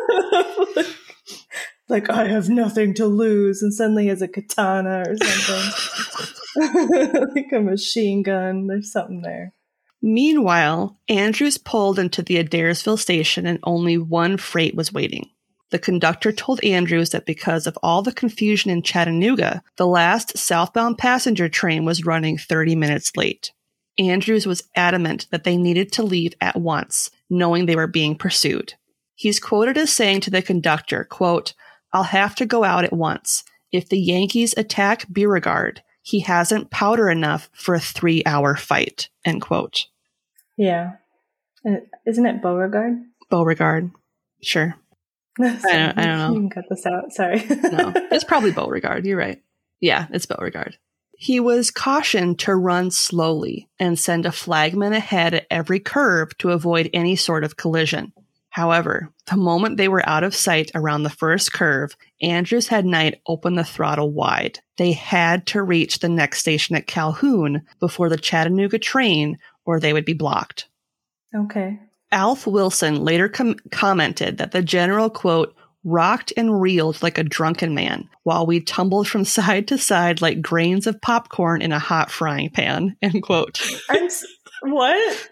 Like, I have nothing to lose, and suddenly he has a katana or something. Like a machine gun. There's something there. Meanwhile, Andrews pulled into the Adairsville station and only one freight was waiting. The conductor told Andrews that because of all the confusion in Chattanooga, the last southbound passenger train was running 30 minutes late. Andrews was adamant that they needed to leave at once, knowing they were being pursued. He's quoted as saying to the conductor, quote, "I'll have to go out at once. If the Yankees attack Beauregard, he hasn't powder enough for a 3-hour fight, end quote. Yeah. Isn't it Beauregard? Beauregard. Sure. I don't know. You can cut this out. Sorry. No, it's probably Beauregard. You're right. Yeah, it's Beauregard. He was cautioned to run slowly and send a flagman ahead at every curve to avoid any sort of collision. However, the moment they were out of sight around the first curve, Andrews had Knight open the throttle wide. They had to reach the next station at Calhoun before the Chattanooga train, or they would be blocked. Okay. Alf Wilson later commented that the general, quote, rocked and reeled like a drunken man, while we tumbled from side to side like grains of popcorn in a hot frying pan, end quote. What?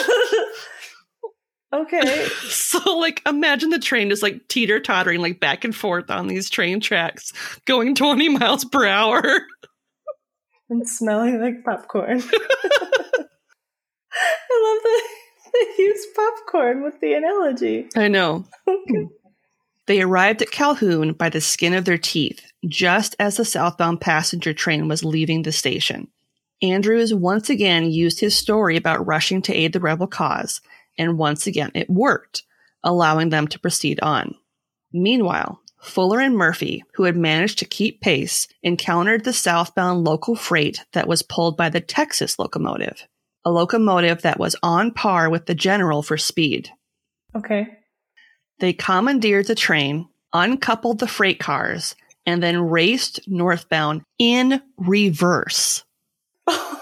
Okay. So, like, imagine the train just, like, teeter-tottering, like, back and forth on these train tracks, going 20 miles per hour. And smelling like popcorn. I love that they use popcorn with the analogy. I know. They arrived at Calhoun by the skin of their teeth, just as the southbound passenger train was leaving the station. Andrews once again used his story about rushing to aid the rebel cause, and once again it worked, allowing them to proceed on. Meanwhile, Fuller and Murphy, who had managed to keep pace, encountered the southbound local freight that was pulled by the Texas locomotive, a locomotive that was on par with the General for speed. Okay. They commandeered the train, uncoupled the freight cars, and then raced northbound in reverse. Oh,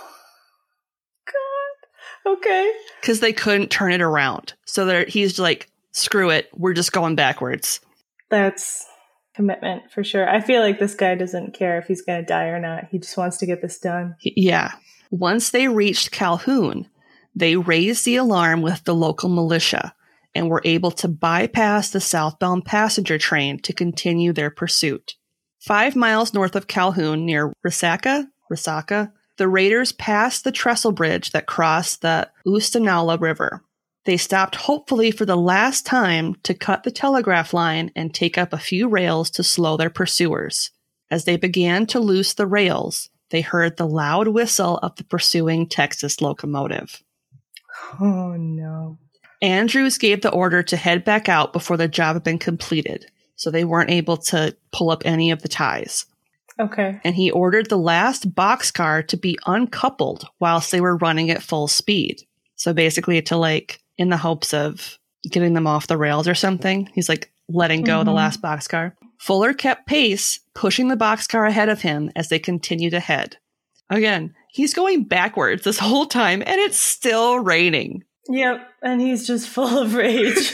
God. Okay. Because they couldn't turn it around. So he's like, screw it, we're just going backwards. That's commitment for sure. I feel like this guy doesn't care if he's going to die or not. He just wants to get this done. Yeah. Once they reached Calhoun, they raised the alarm with the local militia and were able to bypass the southbound passenger train to continue their pursuit. 5 miles north of Calhoun, near Resaca, the raiders passed the trestle bridge that crossed the Oostenaula River. They stopped hopefully for the last time to cut the telegraph line and take up a few rails to slow their pursuers. As they began to loose the rails, they heard the loud whistle of the pursuing Texas locomotive. Oh, no. Andrews gave the order to head back out before the job had been completed, so they weren't able to pull up any of the ties. Okay. And he ordered the last boxcar to be uncoupled whilst they were running at full speed. So basically to, like, in the hopes of getting them off the rails or something, he's like letting go the last boxcar. Fuller kept pace, pushing the boxcar ahead of him as they continued ahead. Again, he's going backwards this whole time and it's still raining. Yep, and he's just full of rage.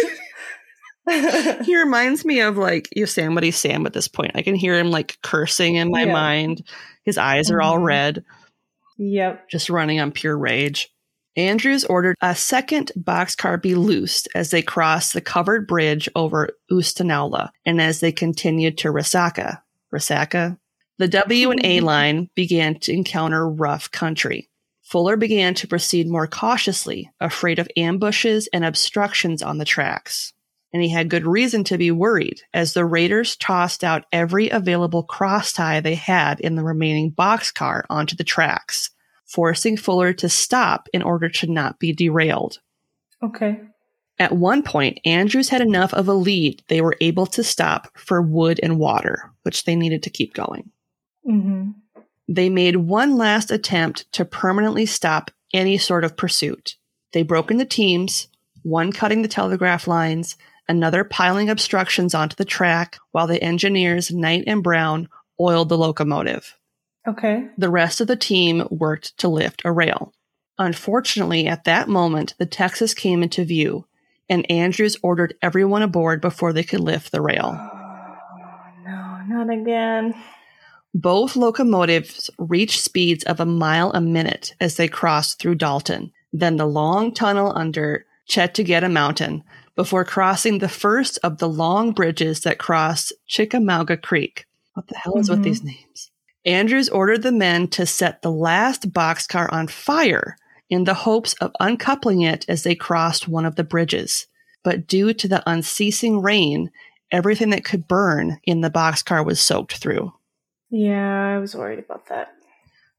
He reminds me of, like, Yosemite Sam at this point. I can hear him, like, cursing in my mind. His eyes are all red. Yep. Just running on pure rage. Andrews ordered a second boxcar be loosed as they crossed the covered bridge over Oostenaula and as they continued to Resaca. The W and A line began to encounter rough country. Fuller began to proceed more cautiously, afraid of ambushes and obstructions on the tracks. And he had good reason to be worried, as the raiders tossed out every available crosstie they had in the remaining boxcar onto the tracks, forcing Fuller to stop in order to not be derailed. Okay. At one point, Andrews had enough of a lead they were able to stop for wood and water, which they needed to keep going. Mm-hmm. They made one last attempt to permanently stop any sort of pursuit. They broke into teams, one cutting the telegraph lines, another piling obstructions onto the track, while the engineers, Knight and Brown, oiled the locomotive. Okay. The rest of the team worked to lift a rail. Unfortunately, at that moment, the Texas came into view, and Andrews ordered everyone aboard before they could lift the rail. Oh, no, not again. Both locomotives reached speeds of 1 mile a minute as they crossed through Dalton, then the long tunnel under Chetuget Mountain, before crossing the first of the long bridges that cross Chickamauga Creek. What the hell is with these names? Andrews ordered the men to set the last boxcar on fire in the hopes of uncoupling it as they crossed one of the bridges. But due to the unceasing rain, everything that could burn in the boxcar was soaked through. Yeah, I was worried about that.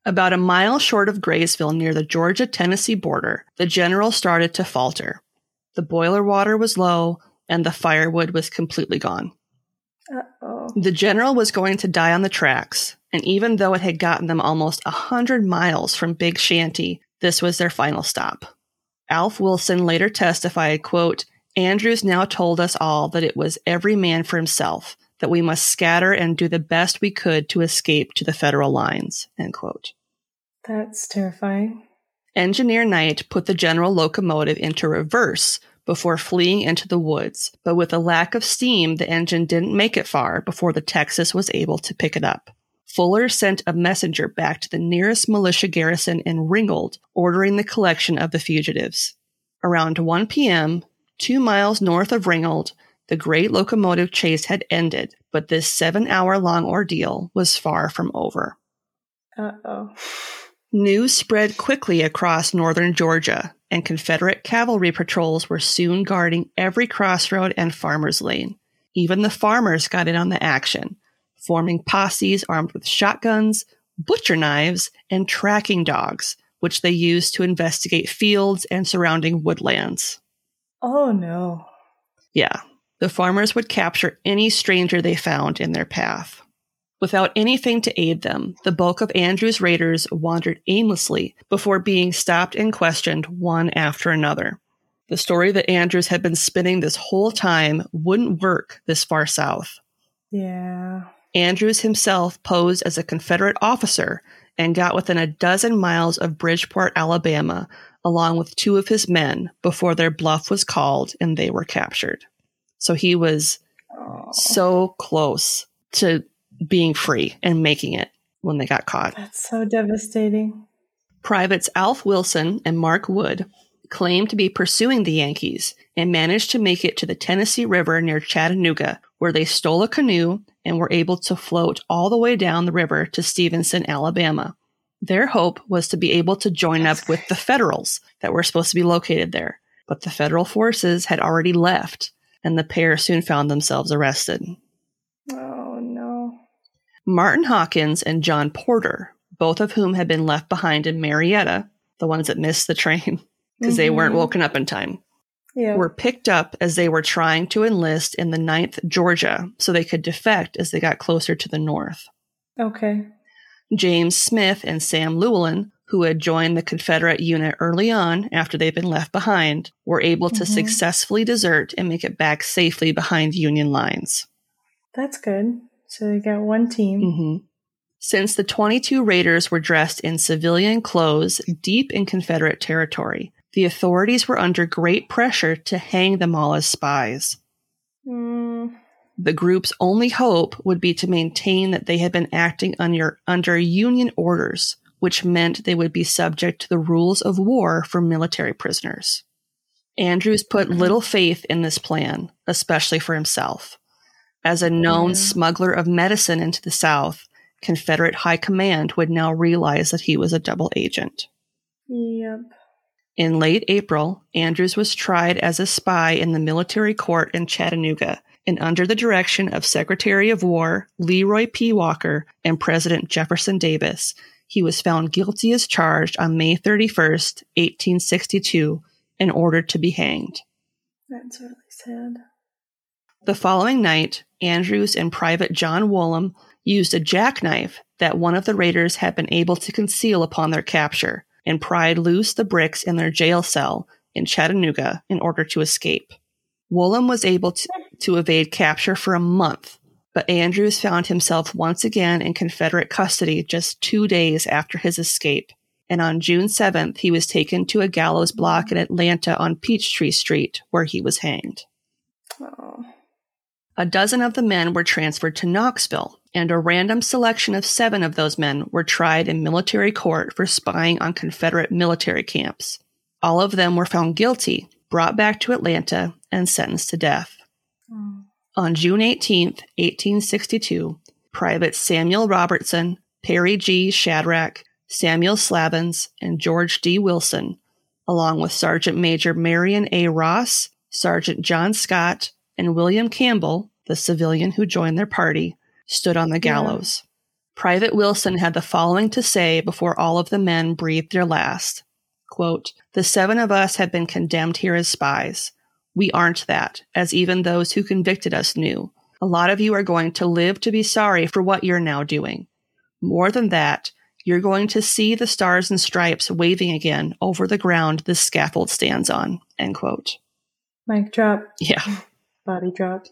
About a mile short of Graysville near the Georgia-Tennessee border, the general started to falter. The boiler water was low, and the firewood was completely gone. Uh-oh. The general was going to die on the tracks, and even though it had gotten them almost 100 miles from Big Shanty, this was their final stop. Alf Wilson later testified, quote, "Andrews now told us all that it was every man for himself, that we must scatter and do the best we could to escape to the federal lines," end quote. That's terrifying. Engineer Knight put the general locomotive into reverse before fleeing into the woods, but with a lack of steam, the engine didn't make it far before the Texas was able to pick it up. Fuller sent a messenger back to the nearest militia garrison in Ringgold, ordering the collection of the fugitives. Around 1 p.m., 2 miles north of Ringgold, the great locomotive chase had ended, but this 7-hour-long ordeal was far from over. Uh-oh. News spread quickly across northern Georgia, and Confederate cavalry patrols were soon guarding every crossroad and farmer's lane. Even the farmers got in on the action, forming posses armed with shotguns, butcher knives, and tracking dogs, which they used to investigate fields and surrounding woodlands. Oh, no. Yeah, the farmers would capture any stranger they found in their path. Without anything to aid them, the bulk of Andrews' raiders wandered aimlessly before being stopped and questioned one after another. The story that Andrews had been spinning this whole time wouldn't work this far south. Yeah. Andrews himself posed as a Confederate officer and got within a dozen miles of Bridgeport, Alabama, along with 2 of his men before their bluff was called and they were captured. So he was so close to being free and making it when they got caught. That's so devastating. Privates Alf Wilson and Mark Wood claimed to be pursuing the Yankees and managed to make it to the Tennessee River near Chattanooga, where they stole a canoe and were able to float all the way down the river to Stevenson, Alabama. Their hope was to be able to join up with the Federals that were supposed to be located there, but the Federal forces had already left, and the pair soon found themselves arrested. Oh, no. Martin Hawkins and John Porter, both of whom had been left behind in Marietta, the ones that missed the train because they weren't woken up in time, were picked up as they were trying to enlist in the 9th Georgia so they could defect as they got closer to the north. Okay. James Smith and Sam Llewellyn, who had joined the Confederate unit early on after they'd been left behind, were able to successfully desert and make it back safely behind Union lines. That's good. So they got one team. Since the 22 raiders were dressed in civilian clothes deep in Confederate territory, the authorities were under great pressure to hang them all as spies. The group's only hope would be to maintain that they had been acting under Union orders, which meant they would be subject to the rules of war for military prisoners. Andrews put little faith in this plan, especially for himself. As a known smuggler of medicine into the South, Confederate High Command would now realize that he was a double agent. Yep. In late April, Andrews was tried as a spy in the military court in Chattanooga, and under the direction of Secretary of War Leroy P. Walker and President Jefferson Davis, he was found guilty as charged on May 31st, 1862, and ordered to be hanged. That's really sad. The following night, Andrews and Private John Woolham used a jackknife that one of the raiders had been able to conceal upon their capture and pried loose the bricks in their jail cell in Chattanooga in order to escape. Woolham was able to evade capture for a month, but Andrews found himself once again in Confederate custody just 2 days after his escape, and on June 7th he was taken to a gallows block in Atlanta on Peachtree Street, where he was hanged. Oh. A dozen of the men were transferred to Knoxville, and a random selection of 7 of those men were tried in military court for spying on Confederate military camps. All of them were found guilty, brought back to Atlanta, and sentenced to death. On June 18, 1862, Privates Samuel Robertson, Perry G. Shadrach, Samuel Slavins, and George D. Wilson, along with Sergeant Major Marion A. Ross, Sergeant John Scott, and William Campbell, the civilian who joined their party, stood on the gallows. Private Wilson had the following to say before all of the men breathed their last. Quote, "The 7 of us have been condemned here as spies. We aren't that, as even those who convicted us knew. A lot of you are going to live to be sorry for what you're now doing. More than that, you're going to see the stars and stripes waving again over the ground this scaffold stands on." End quote. Mic drop. Yeah. Body drop.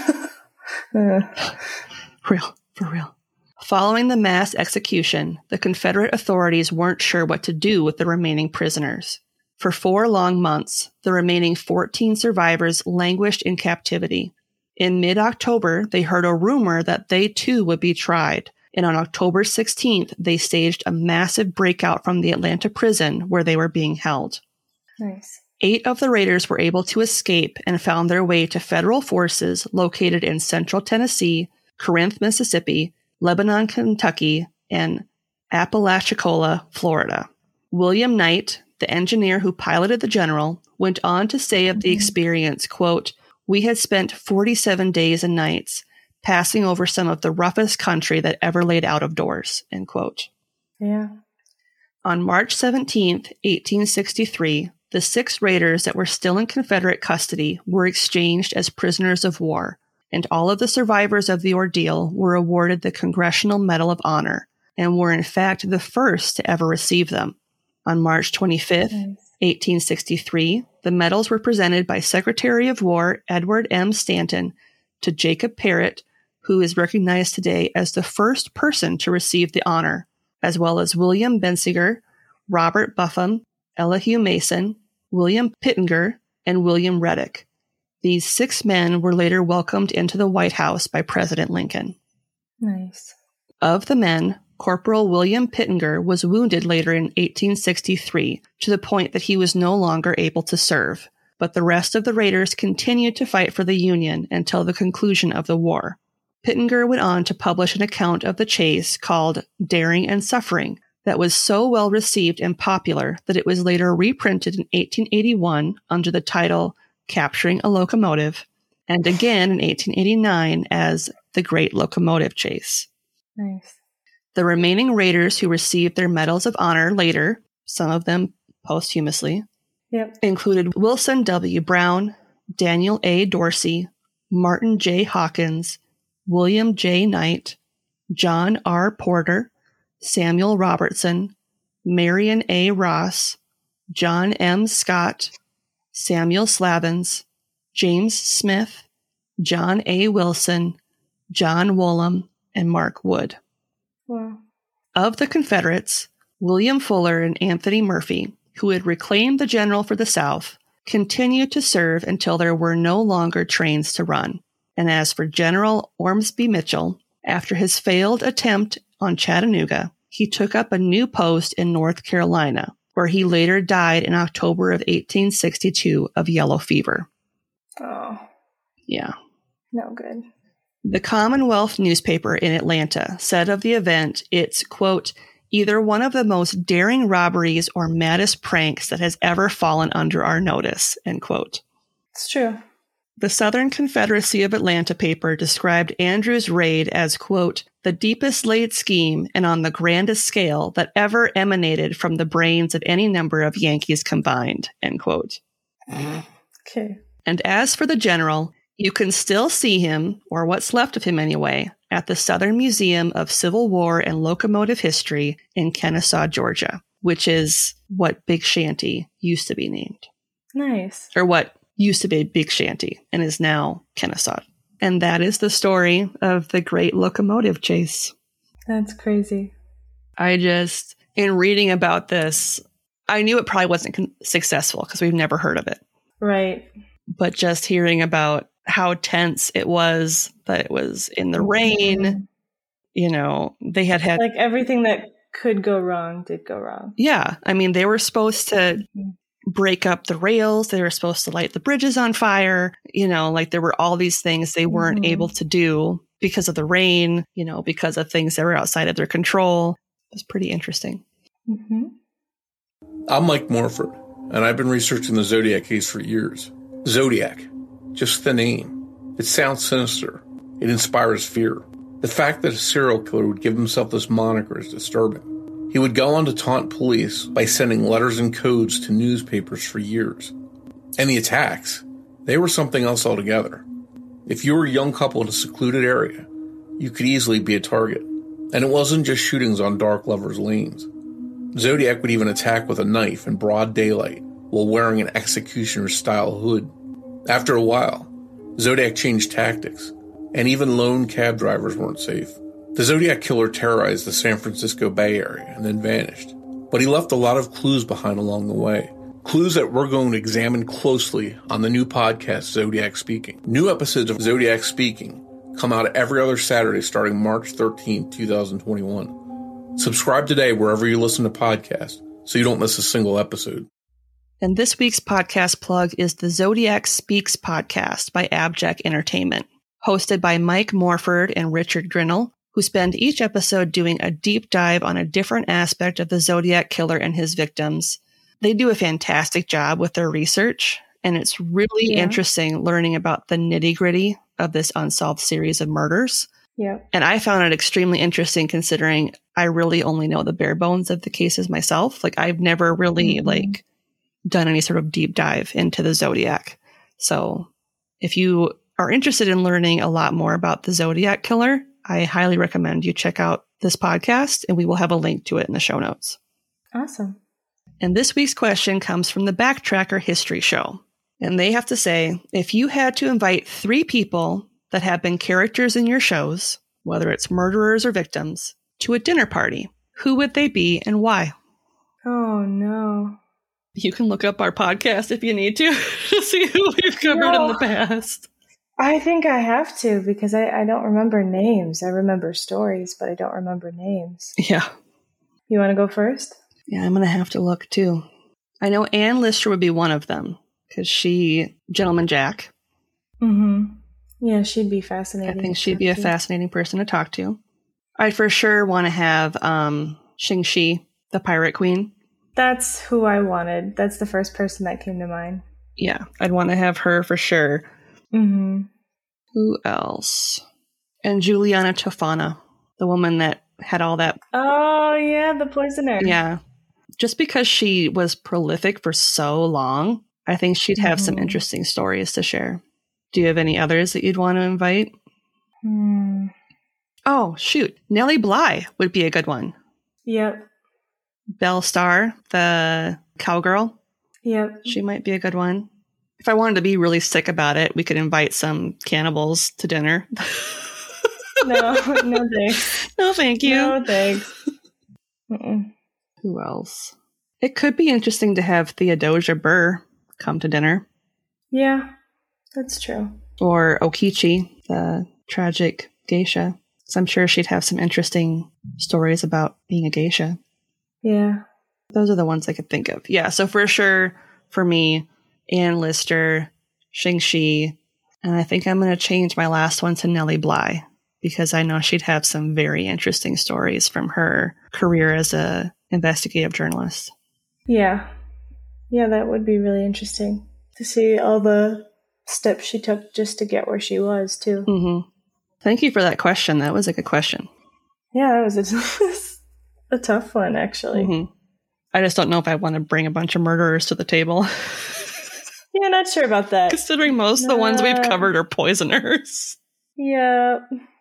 For real. Following the mass execution, the Confederate authorities weren't sure what to do with the remaining prisoners. For 4 long months, the remaining 14 survivors languished in captivity. In mid-October, they heard a rumor that they too would be tried, and on October 16th, they staged a massive breakout from the Atlanta prison where they were being held. Nice. 8 of the raiders were able to escape and found their way to federal forces located in central Tennessee, Corinth, Mississippi, Lebanon, Kentucky, and Apalachicola, Florida. William Knight, the engineer who piloted the general, went on to say of the experience, quote, "We had spent 47 days and nights passing over some of the roughest country that ever laid out of doors," end quote. Yeah. On March 17th, 1863, the 6 raiders that were still in Confederate custody were exchanged as prisoners of war, and all of the survivors of the ordeal were awarded the Congressional Medal of Honor, and were in fact the first to ever receive them. On March 25th, 1863, the medals were presented by Secretary of War Edward M. Stanton to Jacob Parrott, who is recognized today as the first person to receive the honor, as well as William Bensiger, Robert Buffum, Elihu Mason, William Pittenger, and William Reddick. These 6 men were later welcomed into the White House by President Lincoln. Nice. Of the men, Corporal William Pittenger was wounded later in 1863 to the point that he was no longer able to serve, but the rest of the raiders continued to fight for the Union until the conclusion of the war. Pittenger went on to publish an account of the chase called Daring and Suffering that was so well received and popular that it was later reprinted in 1881 under the title Capturing a Locomotive, and again in 1889 as The Great Locomotive Chase. Nice. The remaining raiders who received their medals of honor later, some of them posthumously, included Wilson W. Brown, Daniel A. Dorsey, Martin J. Hawkins, William J. Knight, John R. Porter, Samuel Robertson, Marion A. Ross, John M. Scott, Samuel Slavins, James Smith, John A. Wilson, John Woolham, and Mark Wood. Wow. Of the Confederates, William Fuller and Anthony Murphy, who had reclaimed the general for the South, continued to serve until there were no longer trains to run. And as for General Ormsby Mitchell, after his failed attempt on Chattanooga, he took up a new post in North Carolina, where he later died in October of 1862 of yellow fever. Oh. Yeah. No good. The Commonwealth newspaper in Atlanta said of the event, it's, quote, "either one of the most daring robberies or maddest pranks that has ever fallen under our notice," end quote. It's true. The Southern Confederacy of Atlanta paper described Andrew's raid as, quote, "the deepest laid scheme and on the grandest scale that ever emanated from the brains of any number of Yankees combined," end quote. Okay. And as for the general, you can still see him, or what's left of him anyway, at the Southern Museum of Civil War and Locomotive History in Kennesaw, Georgia, which is what Big Shanty used to be named. Nice. Or what used to be Big Shanty and is now Kennesaw. And that is the story of the Great Locomotive Chase. That's crazy. In reading about this, I knew it probably wasn't successful because we've never heard of it. Right. But just hearing about how tense it was, that it was in the rain, they had like everything that could go wrong did go wrong. Yeah. I mean, they were supposed to break up the rails. They were supposed to light the bridges on fire. There were all these things they weren't able to do because of the rain, because of things that were outside of their control. It was pretty interesting. Mm-hmm. I'm Mike Morford, and I've been researching the Zodiac case for years. Zodiac, just the name. It sounds sinister. It inspires fear. The fact that a serial killer would give himself this moniker is disturbing. He would go on to taunt police by sending letters and codes to newspapers for years. And the attacks, they were something else altogether. If you were a young couple in a secluded area, you could easily be a target. And it wasn't just shootings on dark lovers' lanes. Zodiac would even attack with a knife in broad daylight while wearing an executioner-style hood. After a while, Zodiac changed tactics, and even lone cab drivers weren't safe. The Zodiac killer terrorized the San Francisco Bay Area and then vanished. But he left a lot of clues behind along the way. Clues that we're going to examine closely on the new podcast, Zodiac Speaking. New episodes of Zodiac Speaking come out every other Saturday starting March 13, 2021. Subscribe today wherever you listen to podcasts so you don't miss a single episode. And this week's podcast plug is the Zodiac Speaks podcast by Abject Entertainment, hosted by Mike Morford and Richard Grinnell, who spend each episode doing a deep dive on a different aspect of the Zodiac killer and his victims. They do a fantastic job with their research, and it's really interesting learning about the nitty-gritty of this unsolved series of murders. Yeah. And I found it extremely interesting considering I really only know the bare bones of the cases myself. Like, I've never really done any sort of deep dive into the Zodiac. So if you are interested in learning a lot more about the Zodiac killer, I highly recommend you check out this podcast, and we will have a link to it in the show notes. Awesome. And this week's question comes from the Backtracker History Show. And they have to say, if you had to invite 3 people that have been characters in your shows, whether it's murderers or victims, to a dinner party, who would they be and why? Oh, no. You can look up our podcast if you need to see who we've covered in the past. I think I have to because I don't remember names. I remember stories, but I don't remember names. Yeah. You want to go first? Yeah, I'm going to have to look too. I know Ann Lister would be one of them because Gentleman Jack. Mm-hmm. Yeah, she'd be fascinating. I think she'd be a fascinating person to talk to. I for sure want to have Xing-Shi, the Pirate Queen. That's who I wanted. That's the first person that came to mind. Yeah, I'd want to have her for sure. Mm-hmm. Who else? And Juliana Tofana, the woman that had all that. Oh, yeah, the poisoner. Yeah. Just because she was prolific for so long, I think she'd have some interesting stories to share. Do you have any others that you'd want to invite? Oh, shoot. Nellie Bly would be a good one. Yep. Belle Starr, the cowgirl. Yep. She might be a good one. If I wanted to be really sick about it, we could invite some cannibals to dinner. No thanks. No, thank you. No thanks. Mm-mm. Who else? It could be interesting to have Theodosia Burr come to dinner. Yeah, that's true. Or Okichi, the tragic geisha. So I'm sure she'd have some interesting stories about being a geisha. Yeah. Those are the ones I could think of. Yeah, so for sure, for me, Ann Lister, Xing-Shi, and I think I'm going to change my last one to Nellie Bly, because I know she'd have some very interesting stories from her career as a investigative journalist. Yeah. Yeah, that would be really interesting to see all the steps she took just to get where she was, too. Mm-hmm. Thank you for that question. That was a good question. Yeah, that was a tough one, actually. Mm-hmm. I just don't know if I want to bring a bunch of murderers to the table. Yeah, not sure about that. Considering most of the ones we've covered are poisoners. Yeah.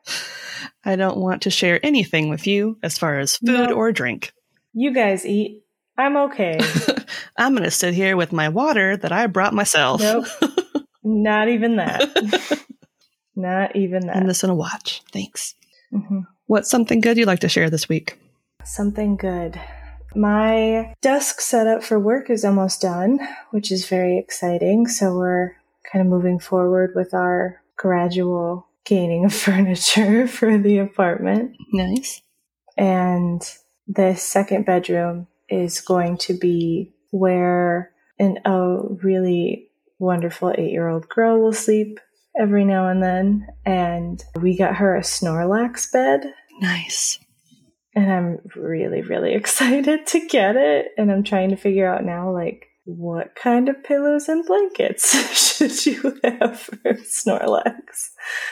I don't want to share anything with you as far as food or drink. You guys eat. I'm okay. I'm going to sit here with my water that I brought myself. Nope. Not even that. Not even that. And listen to watch. Thanks. Mm-hmm. What's something good you'd like to share this week? Something good. My desk setup for work is almost done, which is very exciting. So we're kind of moving forward with our gradual gaining of furniture for the apartment. Nice. And the second bedroom is going to be where a really wonderful 8-year-old girl will sleep every now and then. And we got her a Snorlax bed. Nice. And I'm really, really excited to get it. And I'm trying to figure out now, like, what kind of pillows and blankets should you have for Snorlax?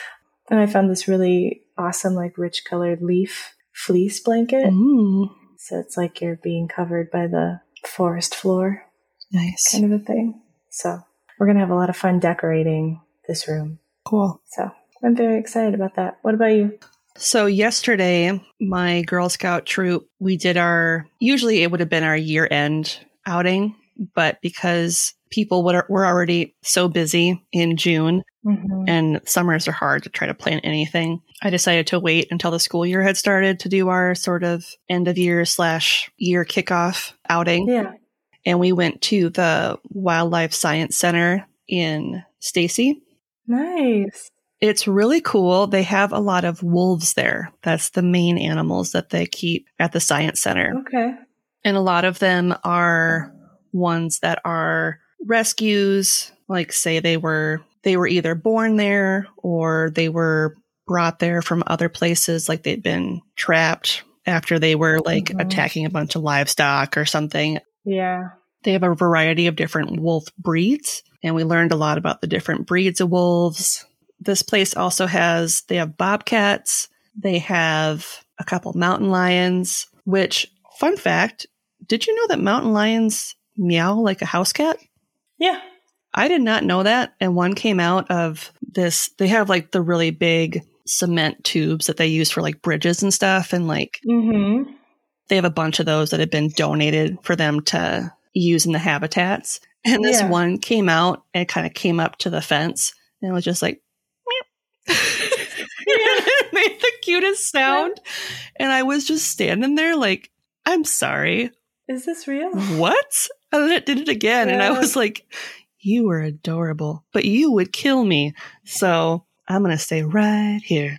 And I found this really awesome, like rich colored leaf fleece blanket. So it's like you're being covered by the forest floor. Nice. Kind of a thing. So we're going to have a lot of fun decorating this room. Cool. So I'm very excited about that. What about you? So yesterday, my Girl Scout troop, we did usually it would have been our year-end outing, but because people were already so busy in June and summers are hard to try to plan anything, I decided to wait until the school year had started to do our sort of end of year / year kickoff outing. Yeah. And we went to the Wildlife Science Center in Stacy. Nice. It's really cool. They have a lot of wolves there. That's the main animals that they keep at the Science Center. Okay. And a lot of them are ones that are rescues, like say they were either born there or they were brought there from other places, like they'd been trapped after they were like attacking a bunch of livestock or something. Yeah. They have a variety of different wolf breeds, and we learned a lot about the different breeds of wolves. This place also they have bobcats. They have a couple mountain lions, which, fun fact, did you know that mountain lions meow like a house cat? Yeah. I did not know that. And one came out of this. They have like the really big cement tubes that they use for like bridges and stuff. And like, they have a bunch of those that have been donated for them to use in the habitats. And this one came out and kind of came up to the fence and it was just like, meow. It made the cutest sound. And I was just standing there like, I'm sorry. Is this real? What? And then it did it again. And I was like, you were adorable, but you would kill me. So I'm going to stay right here.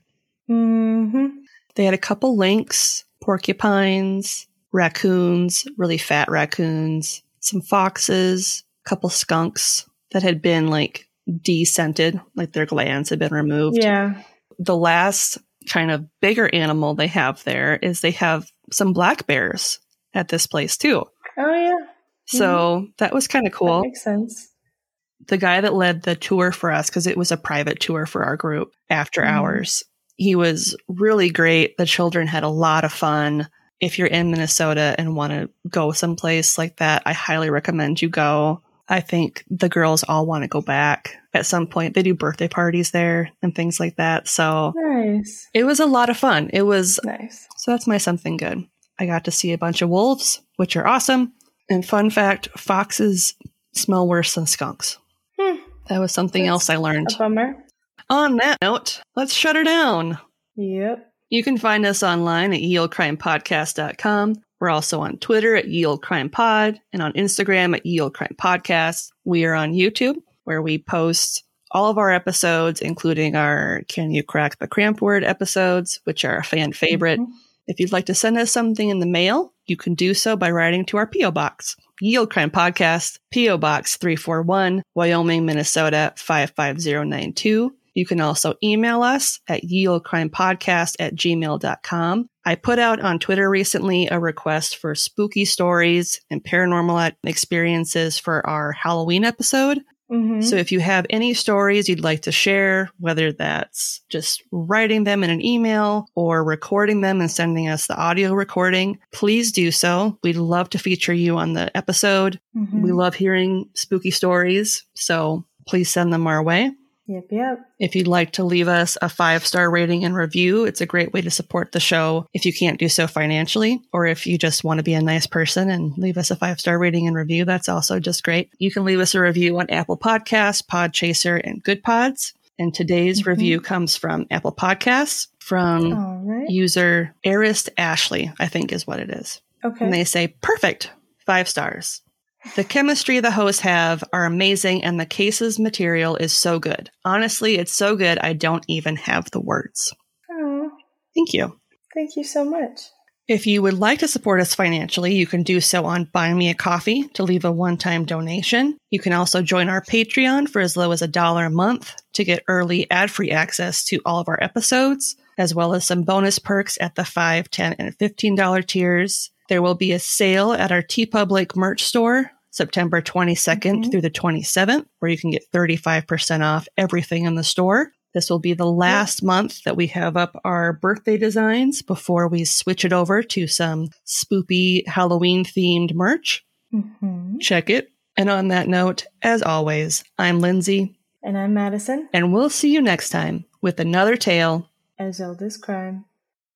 They had a couple lynx, porcupines, raccoons, really fat raccoons, some foxes, a couple skunks that had been like descented, like their glands had been removed. Yeah. The last kind of bigger animal they have there is they have some black bears at this place too. Oh, yeah. So that was kind of cool. That makes sense. The guy that led the tour for us, because it was a private tour for our group after hours, he was really great. The children had a lot of fun. If you're in Minnesota and want to go someplace like that, I highly recommend you go. I think the girls all want to go back at some point. They do birthday parties there and things like that. So nice. It was a lot of fun. It was nice. So that's my something good. I got to see a bunch of wolves, which are awesome. And fun fact, foxes smell worse than skunks. That was something else I learned. A bummer. On that note, let's shut her down. Yep. You can find us online at yeoldecrimepodcast.com. We're also on Twitter at yeoldecrimepod and on Instagram at yeoldecrimepodcast. We are on YouTube, where we post all of our episodes, including our Can You Crack the Cramp Word episodes, which are a fan favorite. If you'd like to send us something in the mail, you can do so by writing to our P.O. Box. Yield Crime Podcast, P.O. Box 341, Wyoming, Minnesota 55092. You can also email us at yieldcrimepodcast@gmail.com. I put out on Twitter recently a request for spooky stories and paranormal experiences for our Halloween episode. So if you have any stories you'd like to share, whether that's just writing them in an email or recording them and sending us the audio recording, please do so. We'd love to feature you on the episode. We love hearing spooky stories, so please send them our way. Yep. If you'd like to leave us a 5-star rating and review, it's a great way to support the show if you can't do so financially, or if you just want to be a nice person and leave us a 5-star rating and review, that's also just great. You can leave us a review on Apple Podcasts, Podchaser, and Good Pods. And today's review comes from Apple Podcasts from user Arist Ashley, I think is what it is. Okay. And they say, perfect, 5 stars. The chemistry the hosts have are amazing, and the case's material is so good. Honestly, it's so good, I don't even have the words. Oh, Thank you. thank you so much. If you would like to support us financially, you can do so on Buy Me a Coffee to leave a one-time donation. You can also join our Patreon for as low as $1 a month to get early ad-free access to all of our episodes, as well as some bonus perks at the $5, $10, and $15 tiers. There will be a sale at our TeePublic merch store September 22nd through the 27th, where you can get 35% off everything in the store. This will be the last month that we have up our birthday designs before we switch it over to some spoopy Halloween-themed merch. Mm-hmm. Check it. And on that note, as always, I'm Lindsay. And I'm Madison. And we'll see you next time with another tale as old as crime.